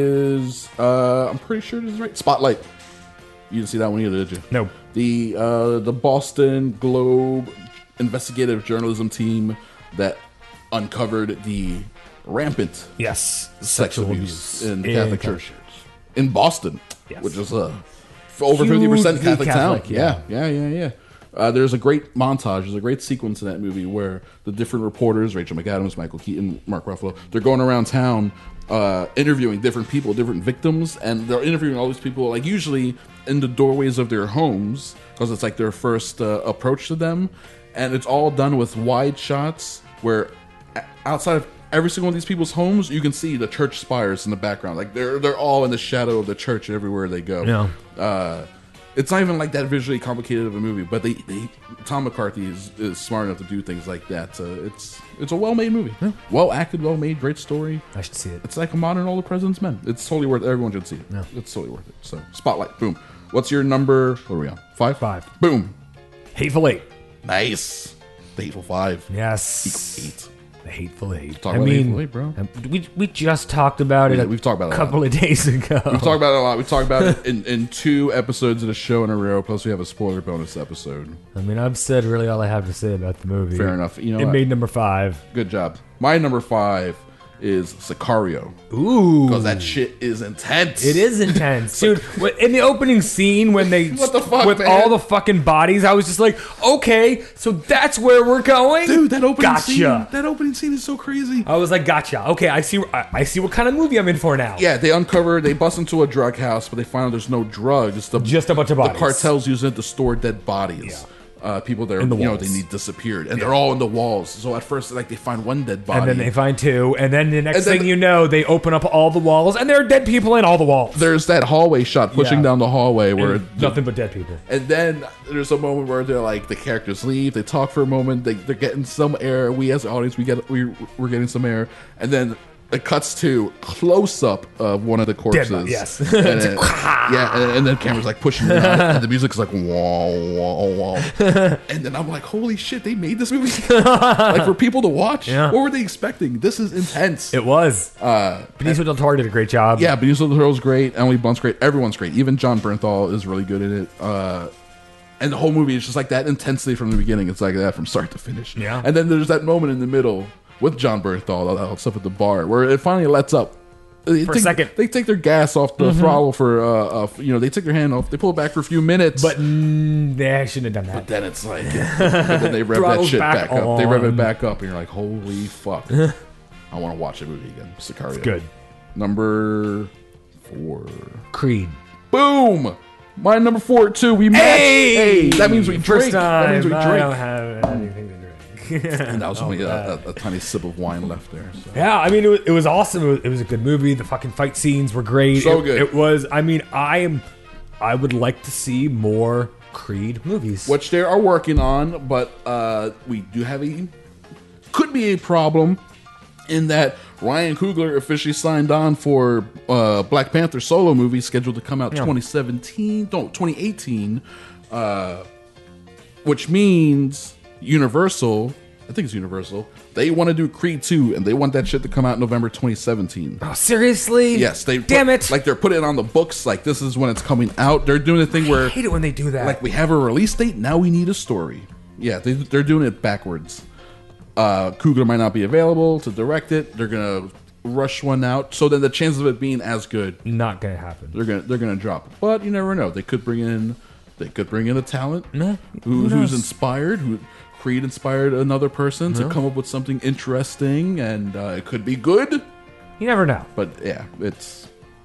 S3: is uh, I'm pretty sure this is right. Spotlight. You didn't see that one either, did you?
S4: No.
S3: The uh, the Boston Globe investigative journalism team that uncovered the rampant
S4: Yes,
S3: sex abuse in the
S4: in
S3: Catholic
S4: Catholic
S3: Church in Boston,
S4: Yes.
S3: which is uh, f- over fifty percent
S4: Hugely
S3: Catholic,
S4: Catholic,
S3: town.
S4: yeah.
S3: Yeah, yeah, yeah, yeah. Uh, there's a great montage. There's a great sequence in that movie where the different reporters, Rachel McAdams, Michael Keaton, Mark Ruffalo, they're going around town uh, interviewing different people, different victims, and they're interviewing all these people, like usually in the doorways of their homes, because it's like their first uh, approach to them, and it's all done with wide shots where o- outside of every single one of these people's homes, you can see the church spires in the background. Like they're they're all in the shadow of the church everywhere they go.
S4: Yeah.
S3: Uh, it's not even like that visually complicated of a movie, but they, they Tom McCarthy is, is smart enough to do things like that. Uh, it's it's a well made movie, well acted, well made, great story.
S4: I should see it.
S3: It's like a modern All the President's Men. It's totally worth it. Everyone should see it.
S4: Yeah.
S3: It's totally worth it. So Spotlight, boom. What's your number? What are we on? Five.
S4: Five.
S3: Boom.
S4: Hateful Eight.
S3: Nice. The Hateful Five.
S4: Yes.
S3: Equals eight.
S4: The Hateful Eight.
S3: Talk
S4: I
S3: about
S4: mean,
S3: Hateful Eight, bro.
S4: um, we we just talked about it.
S3: We-
S4: a
S3: we've talked about it a
S4: couple of days ago.
S3: We talked about it a lot. We talked about it in, in two episodes of the show in a row. Plus, we have a spoiler bonus episode.
S4: I mean, I've said really all I have to say about the movie.
S3: Fair enough. You know
S4: it
S3: what?
S4: made number five.
S3: Good job. My number five is Sicario.
S4: Ooh,
S3: Because that shit is intense.
S4: it is intense, dude. When- In the opening scene, when they
S3: What the fuck,
S4: with
S3: man?
S4: all the fucking bodies, I was just like, okay, so that's where we're going,
S3: Dude, that opening
S4: gotcha.
S3: scene. That opening scene is so crazy.
S4: I was like, gotcha. Okay, I see. I, I see what kind of movie I'm in for now.
S3: Yeah, they uncover, they bust into a drug house, but they find out there's no drugs. The,
S4: Just a bunch of
S3: The
S4: bodies.
S3: cartel's using it to store dead bodies. Uh, people that are,
S4: In the
S3: you know,
S4: walls.
S3: they need disappeared, and they're all in the walls. So at first, like they find one dead body,
S4: And then they find two, and then the next
S3: And then
S4: thing
S3: the-
S4: you know, they open up all the walls, and there are dead people in all the walls.
S3: there's that hallway shot pushing
S4: Yeah.
S3: down the hallway where
S4: And nothing but dead people.
S3: And then there's a moment where they're like, the characters leave, they talk for a moment, they, they're getting some air. We as the audience, we get we we're getting some air, and then it cuts to close up of one of the corpses.
S4: body, yes.
S3: And then- yeah, and, and then the camera's like pushing it out, and the music's like wah wah wah. And then I'm like, holy shit, they made this movie like for people to watch.
S4: Yeah.
S3: What were they expecting? This is intense.
S4: It was.
S3: Uh,
S4: Benicio del Toro did a great job.
S3: yeah, Benicio del Toro's great. Emily Blunt's great. Everyone's great. Even John Bernthal is really good in it. Uh, and the whole movie is just like that intensity from the beginning. It's like that from start to finish.
S4: Yeah.
S3: And then there's that moment in the middle with John Bernthal, all that stuff at the bar, where it finally lets up. They
S4: For a
S3: take,
S4: second.
S3: they take their gas off the throttle for, uh, uh, you know, they take their hand off. They pull it back for a few minutes.
S4: But mm, they shouldn't have done that.
S3: then it's like, but then they rev that
S4: Throttles
S3: shit
S4: back
S3: back, up. They rev it
S4: on.
S3: back up, and you're like, holy fuck. I want to watch the movie again. Sicario.
S4: Good.
S3: Number four.
S4: Creed.
S3: Boom! My number four too. We matched. Hey, that means we
S4: First
S3: drink.
S4: time.
S3: That means we
S4: I
S3: drink.
S4: don't have anything to drink.
S3: And that was only a,
S4: bad.
S3: a, a tiny sip of wine left there. So.
S4: Yeah, I mean, it was, it was awesome. It was, it was a good movie. The fucking fight scenes were great.
S3: So
S4: It-
S3: good.
S4: It was. I mean, I am. I would like to see more Creed movies.
S3: Which they are working on, but uh, we do have a could be a problem in that Ryan Coogler officially signed on for uh, Black Panther solo movie scheduled to come out
S4: Yeah.
S3: twenty seventeen, no, twenty eighteen, uh, which means Universal. I think it's Universal. They want to do Creed two, and they want that shit to come out November twenty seventeen.
S4: Oh, seriously?
S3: Yes, they
S4: Damn
S3: put-
S4: it!
S3: Like they're putting it on the books. Like this is when it's coming out. They're doing the thing
S4: I
S3: where
S4: hate it when they do that.
S3: like we have a release date. Now we need a story. Yeah, they, they're doing it backwards. Uh, Coogler might not be available to direct it. They're gonna rush one out, so then the chances of it being as good,
S4: not gonna happen.
S3: they're gonna they're gonna drop. But you never know. They could bring in they could bring in a talent
S4: Nah,
S3: who,
S4: who
S3: who's
S4: knows?
S3: inspired. Who Creed inspired another person to come up with something interesting, and uh, it could be good.
S4: You never know.
S3: But yeah, it's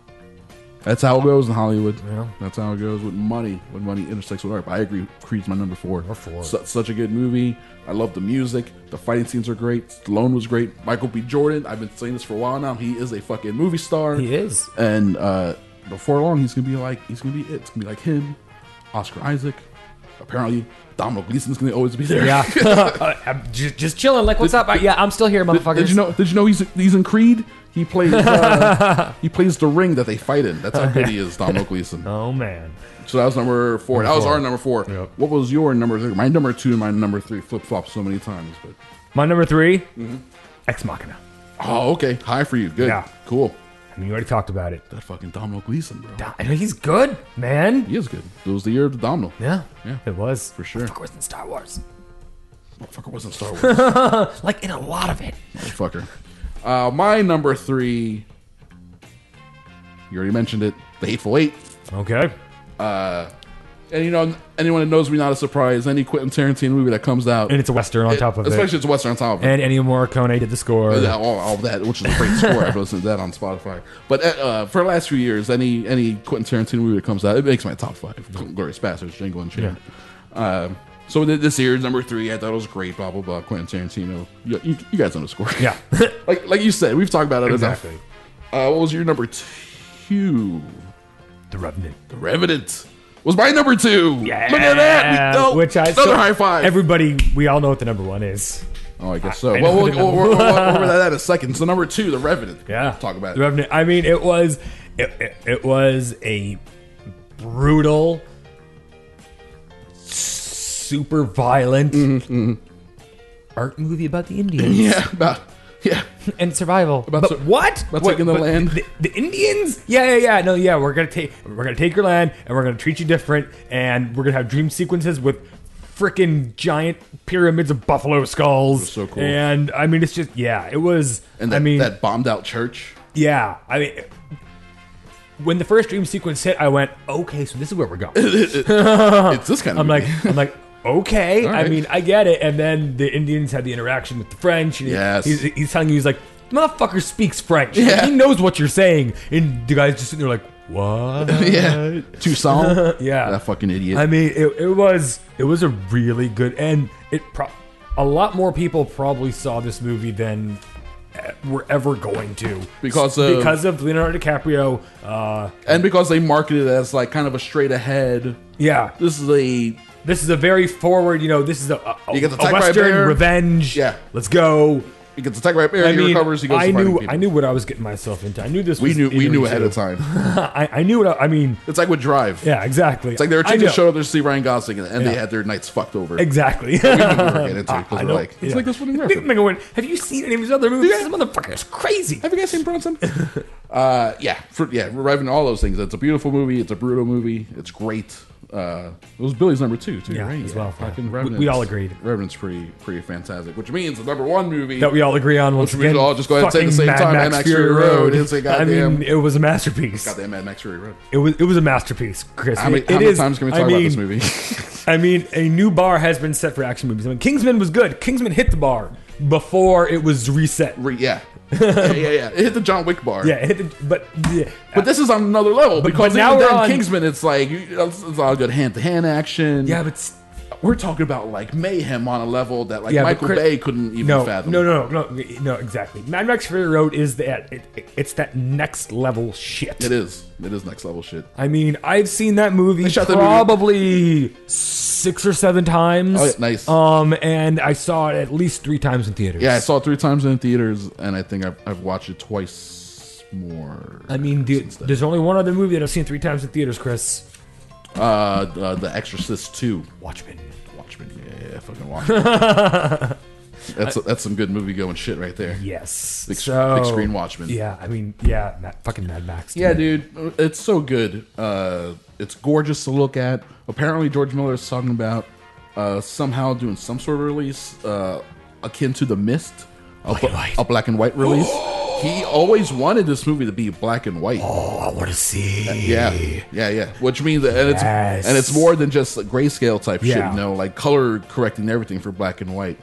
S3: that's how it goes in Hollywood.
S4: Yeah.
S3: That's how it goes with money. When money intersects with art. But I agree. Creed's my number four.
S4: Number four.
S3: Su- such a good movie. I love the music. The fighting scenes are great. Stallone was great. Michael B. Jordan. I've been saying this for a while now. He is a fucking movie star.
S4: He is.
S3: And uh, before long, he's gonna be like he's gonna be it. It's gonna be like him, Oscar Isaac, apparently Domhnall Gleeson's going to always be there.
S4: Yeah, uh, I'm just, just chilling. Like, what's up? Uh, yeah, I'm still here,
S3: Did,
S4: motherfuckers.
S3: did you know? Did you know he's he's in Creed? He plays uh, he plays the ring that they fight in. That's how good he is, Domhnall Gleeson.
S4: Oh man.
S3: So that was number four. That was
S4: four.
S3: our number four.
S4: Yep.
S3: What was your number three? My number two and my number three flip flop so many times. But
S4: My number three, Ex Machina.
S3: oh, okay, high for you. Good,
S4: Yeah.
S3: cool.
S4: I mean, you already talked about it.
S3: That fucking Domhnall Gleeson, bro.
S4: I know he's good, man.
S3: He is good. It was the year of the Domhnall.
S4: Yeah,
S3: Yeah.
S4: it was
S3: For sure.
S4: Motherfucker was in Star Wars,
S3: Motherfucker wasn't Star Wars.
S4: like in a lot of it.
S3: Motherfucker. Uh, my number three. You already mentioned it. The Hateful Eight.
S4: Okay.
S3: And you know, anyone that knows me, not a surprise. Any Quentin Tarantino movie that comes out,
S4: And it's a Western on top of it.
S3: especially it's a Western on top of it.
S4: And Ennio Morricone did the score.
S3: Yeah, all, all that, which is a great score. I've listened to that on Spotify. But uh, for the last few years, any any Quentin Tarantino movie that comes out, it makes my top five. Glorious Bastards, Django Unchained. Uh, so th- this year's number three, I thought it was great. Blah blah blah. Quentin Tarantino. You, you, you guys know the score.
S4: Yeah.
S3: like like you said, we've talked about it
S4: Exactly.
S3: enough. Uh, what was your number two?
S4: The Revenant.
S3: The Revenant was my number two.
S4: Yeah.
S3: Look at that. We, oh,
S4: Which I
S3: another
S4: so
S3: high five.
S4: Everybody, we all know what the number one is.
S3: Oh, I guess so.
S4: I
S3: well,
S4: know
S3: we'll,
S4: the
S3: we'll,
S4: number.
S3: we'll, we'll, we'll over that in a second. So number two, The Revenant.
S4: Yeah.
S3: Talk about
S4: The
S3: it.
S4: Revenant. I mean, it was it, it, it was a brutal, super violent art movie about the Indians
S3: Yeah, about yeah.
S4: and survival.
S3: About
S4: but
S3: sur-
S4: what?
S3: about
S4: What,
S3: taking the
S4: but
S3: land?
S4: The, the Indians? Yeah, yeah, yeah. No, yeah. We're gonna take we're gonna take your land and we're gonna treat you different, and we're gonna have dream sequences with freaking giant pyramids of buffalo skulls.
S3: so cool.
S4: And I mean, it's just yeah. It was.
S3: And that,
S4: I mean,
S3: that bombed out church.
S4: yeah. I mean. When the first dream sequence hit, I went, "Okay, so this is where we're going."
S3: It's this kind of
S4: I'm like,
S3: movie.
S4: I'm like, okay.
S3: All
S4: I
S3: right.
S4: mean, I get it. And then the Indians had the interaction with the French. And he-
S3: Yes.
S4: he's, he's telling you, he's like, motherfucker speaks French.
S3: Yeah.
S4: He knows what you're saying. And the guys just sitting there like, what?
S3: yeah. Toussaint.
S4: Yeah.
S3: That fucking idiot.
S4: I mean, it, it was it was a really good, and it pro- a lot more people probably saw this movie than uh, were ever going to
S3: Because of-
S4: because of Leonardo DiCaprio. Uh,
S3: and because they marketed it as like kind of a straight ahead.
S4: yeah,
S3: This is a
S4: this is a very forward. You know, this is a, a,
S3: You get the
S4: a
S3: attack by a
S4: Western
S3: bear.
S4: revenge.
S3: Yeah.
S4: let's go.
S3: he gets attacked by a bear.
S4: I
S3: He
S4: mean,
S3: recovers. He goes.
S4: I
S3: to fighting
S4: knew
S3: people.
S4: I knew what I was getting myself into. I knew this.
S3: We
S4: was
S3: knew. We
S4: eerie,
S3: knew ahead
S4: too.
S3: of time.
S4: I, I knew what I, I mean.
S3: It's like with Drive.
S4: Yeah, exactly.
S3: It's like there were
S4: I
S3: chicks
S4: know.
S3: that showed up to see Ryan Gosling and, and they
S4: Yeah.
S3: had their nights fucked over.
S4: Exactly.
S3: We knew we were getting into
S4: I-
S3: it because
S4: I
S3: we're
S4: know.
S3: like, it's
S4: Yeah.
S3: like this fucking
S4: Nigga
S3: reference.
S4: went, have you seen any of his other movies? This motherfucker is crazy.
S3: Have you guys seen Bronson? uh, yeah, for, yeah, Revenant, all those things. It's a beautiful movie. It's a brutal movie. It's great. Uh, it was Billy's number two, too.
S4: Yeah,
S3: right?
S4: as well. Yeah.
S3: Fucking
S4: We-
S3: Revenant's-
S4: we all agreed.
S3: Revenant's pretty, pretty fantastic. Which means the number one movie
S4: That we all agree on once
S3: Which we
S4: again.
S3: all just go ahead and say at the
S4: fucking
S3: same
S4: Mad
S3: time,
S4: Max
S3: Mad Max Fury Road. It's a
S4: I
S3: goddamn-
S4: mean, it was a masterpiece.
S3: Goddamn Mad Max Fury Road.
S4: It was it was a masterpiece, Chris.
S3: How many,
S4: It
S3: how many
S4: is-
S3: times can we
S4: I
S3: talk about
S4: mean,
S3: this movie?
S4: I mean, a new bar has been set for action movies. I mean, Kingsman was good. Kingsman hit the bar before it was reset.
S3: Re- yeah. yeah, yeah, yeah. It hit the John Wick bar.
S4: Yeah, it hit the, but yeah,
S3: But this is on another level
S4: But-
S3: because
S4: but now
S3: even
S4: we're
S3: then,
S4: on-
S3: Kingsman, it's like you- it's, it's all good hand-to-hand action.
S4: yeah, but s-
S3: we're talking about like mayhem on a level that like
S4: Yeah, but
S3: Michael
S4: Chris-
S3: Bay couldn't even
S4: no,
S3: fathom.
S4: no, no, no, no, no, exactly. Mad Max Fury Road is that it, it, it's that next level shit.
S3: It is. It is next level shit.
S4: I mean, I've seen that movie
S3: shot that movie-
S4: probably six or seven times.
S3: Oh, yeah, nice.
S4: Um, and I saw it at least three times in theaters.
S3: Yeah, I saw it three times in theaters, and I think I've, I've watched it twice more.
S4: I mean, dude,
S3: since then.
S4: there's only one other movie that I've seen three times in theaters, Chris.
S3: uh, uh, The Exorcist two.
S4: Watchmen.
S3: Watchmen, yeah, fucking Watchmen. that's that's some good movie going shit right there.
S4: Yes.
S3: Big,
S4: So-
S3: big screen Watchmen.
S4: Yeah, I mean, yeah, Mad, fucking Mad Max. to
S3: Yeah,
S4: me.
S3: dude, it's so good. Uh, it's gorgeous to look at. Apparently, George Miller is talking about uh, somehow doing some sort of release uh, akin to The Mist, a,
S4: Black and white.
S3: a black and white release. He always wanted this movie to be black and white.
S4: Oh, I want to see.
S3: Yeah, yeah, yeah. Which means that, and it's
S4: Yes.
S3: and it's more than just like grayscale type shit.
S4: Yeah.
S3: You know, like color correcting everything for black and white.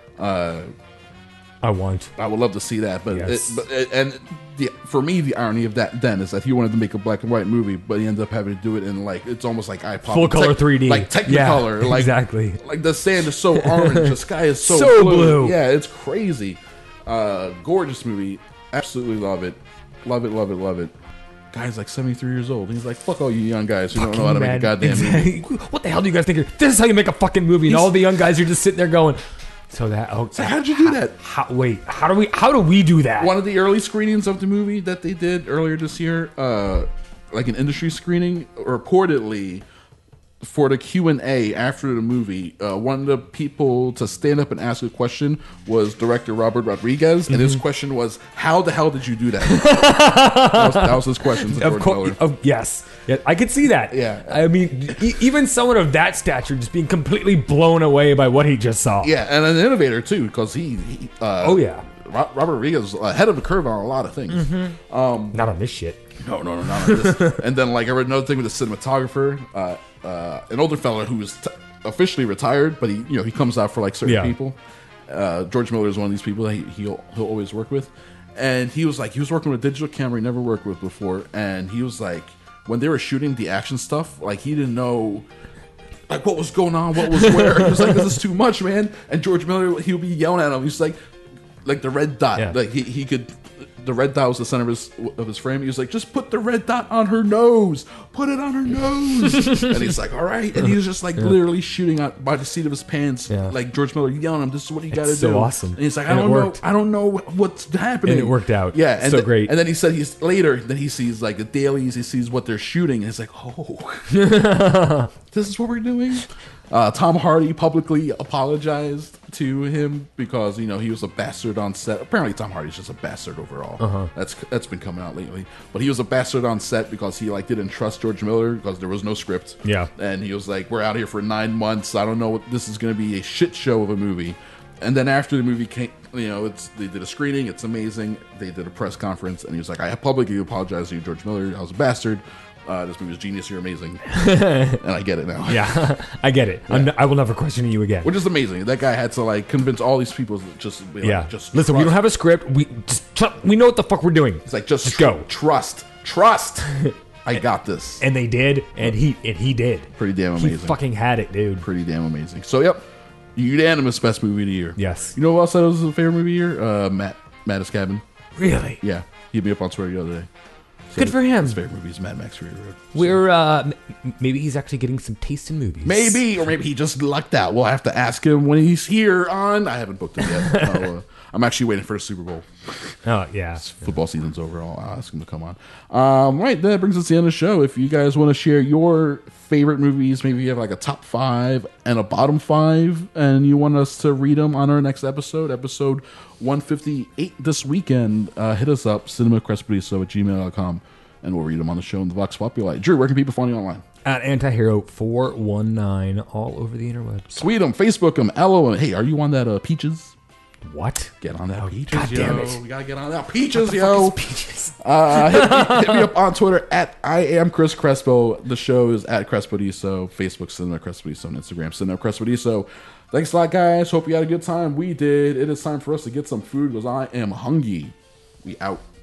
S4: I want.
S3: I would love to see that, but,
S4: Yes.
S3: it, but it, and the, for me, the irony of that then is that he wanted to make a black and white movie, but he ended up having to do it in like it's almost like iPod
S4: Full color three D.
S3: like Technicolor,
S4: Yeah,
S3: like
S4: exactly.
S3: Like the sand is so orange, the sky is so,
S4: So
S3: blue.
S4: blue.
S3: Yeah, it's crazy. Uh, gorgeous movie, absolutely love it, love it, love it, love it. guy's like seventy-three years old. And he's like, fuck all you young guys who don't
S4: Fucking
S3: know how to make a
S4: mad.
S3: goddamn movie.
S4: Exactly. What the hell do you guys think? you're- This is how you make a fucking movie, and all the young guys are just sitting there going, "So that? Oh,
S3: So how'd you do that?
S4: How, wait, how do we? How do we do that?
S3: One of the early screenings of the movie that they did earlier this year, uh, like an industry screening, reportedly for the Q and A after the movie, uh, one of the people to stand up and ask a question was director Robert Rodriguez, and
S4: Mm-hmm.
S3: his question was, "How the hell did you do that?" that, was, that was his question. To
S4: Of
S3: George
S4: course,
S3: Miller.
S4: of, yes, yeah, I could see that.
S3: Yeah.
S4: I mean, e- even someone of that stature just being completely blown away by what he just saw.
S3: Yeah, and an innovator too, because he, he uh,
S4: Oh yeah.
S3: Ro- Robert Rodriguez was ahead of the curve on a lot of things.
S4: Not on this shit.
S3: No, no, no, not on this. And then, like, I read another thing with the cinematographer, uh, uh, an older fella who was t- officially retired, but he, you know, he comes out for like certain
S4: Yeah.
S3: people. Uh, George Miller is one of these people that he, he'll he'll always work with, and he was like, he was working with a digital camera he never worked with before, and he was like, when they were shooting the action stuff, like he didn't know. Like what was going on, what was where. He was like, "This is too much, man." And George Miller, he would be yelling at him. He's like, like the red dot,
S4: Yeah.
S3: like he, he could. The red dot was the center of his of his frame. He was like, "Just put the red dot on her nose. Put it on her nose." And he's like, "All right." And he was just like literally shooting out by the seat of his pants,
S4: Yeah.
S3: like George Miller yelling at him, "This is what you got to do."
S4: so awesome.
S3: And he's like, "I
S4: And it
S3: don't know.
S4: worked.
S3: I don't know what's happening."
S4: And it worked out.
S3: Yeah, and
S4: So
S3: th-
S4: great.
S3: And then he said he's later. Then he sees like the dailies. He sees what they're shooting, and he's like, "Oh, this is what we're doing." Uh, Tom Hardy publicly apologized to him because you know he was a bastard on set. Apparently, Tom Hardy's just a bastard overall.
S4: Uh-huh.
S3: That's that's been coming out lately. But he was a bastard on set because he like didn't trust George Miller because there was no script.
S4: Yeah.
S3: and he was like, "We're out here for nine months. I don't know what this is going to be a shit show of a movie." And then after the movie came, you know, it's they did a screening. It's amazing. They did a press conference, and he was like, "I publicly apologize to you, George Miller. I was a bastard. Uh, this movie was genius. You're amazing." And I get it now.
S4: Yeah, I get it. I'm n- I will never question you again.
S3: Which is amazing. That guy had to like convince all these people to just be like,
S4: Yeah.
S3: just
S4: Listen, we
S3: trust.
S4: don't have a script. We just tr- we know what the fuck we're doing.
S3: It's like just,
S4: Just
S3: tr-
S4: go.
S3: trust, trust. I got this.
S4: And they did, and he and he did.
S3: Pretty damn
S4: He
S3: amazing.
S4: fucking had it, dude.
S3: Pretty damn amazing. So yep, unanimous best movie of the year.
S4: Yes.
S3: You know what else said was a favorite movie of the year? Uh, Matt Mattis Cabin.
S4: Really?
S3: Yeah, he hit me up on Twitter the other day.
S4: Good for him.
S3: His favorite movie is Mad Max Fury Road. So-
S4: We're uh, m- maybe he's actually getting some taste in movies.
S3: Maybe, or maybe he just lucked out. We'll have to ask him when he's here on. I haven't booked him yet. I'll, uh, I'm actually waiting for the Super Bowl.
S4: Oh yeah.
S3: Football season's over. I'll ask him to come on. Um, right, that brings us to the end of the show. If you guys want to share your favorite movies, maybe you have like a top five and a bottom five, and you want us to read them on our next episode, episode one fifty-eight this weekend, uh, hit us up, cinemacrespediso at gmail dot com, and we'll read them on the show in the Vox Populi. Drew, where can people find you online?
S4: At Antihero four one nine all over the interwebs.
S3: Tweet them, Facebook them, L O them. Hey, are you on that uh, Peaches?
S4: What?
S3: Get on that Peaches,
S4: God
S3: yo.
S4: damn it.
S3: We gotta get on that Peaches, yo. Uh, hit, me, hit me up on Twitter at I am Chris Crespo. The show is at Crespodiso. Facebook, Cinema Crespodiso. On Instagram, Cinema Crespodiso. Thanks a lot, guys. Hope you had a good time. We did. It is time for us to get some food because I am hungry. We out.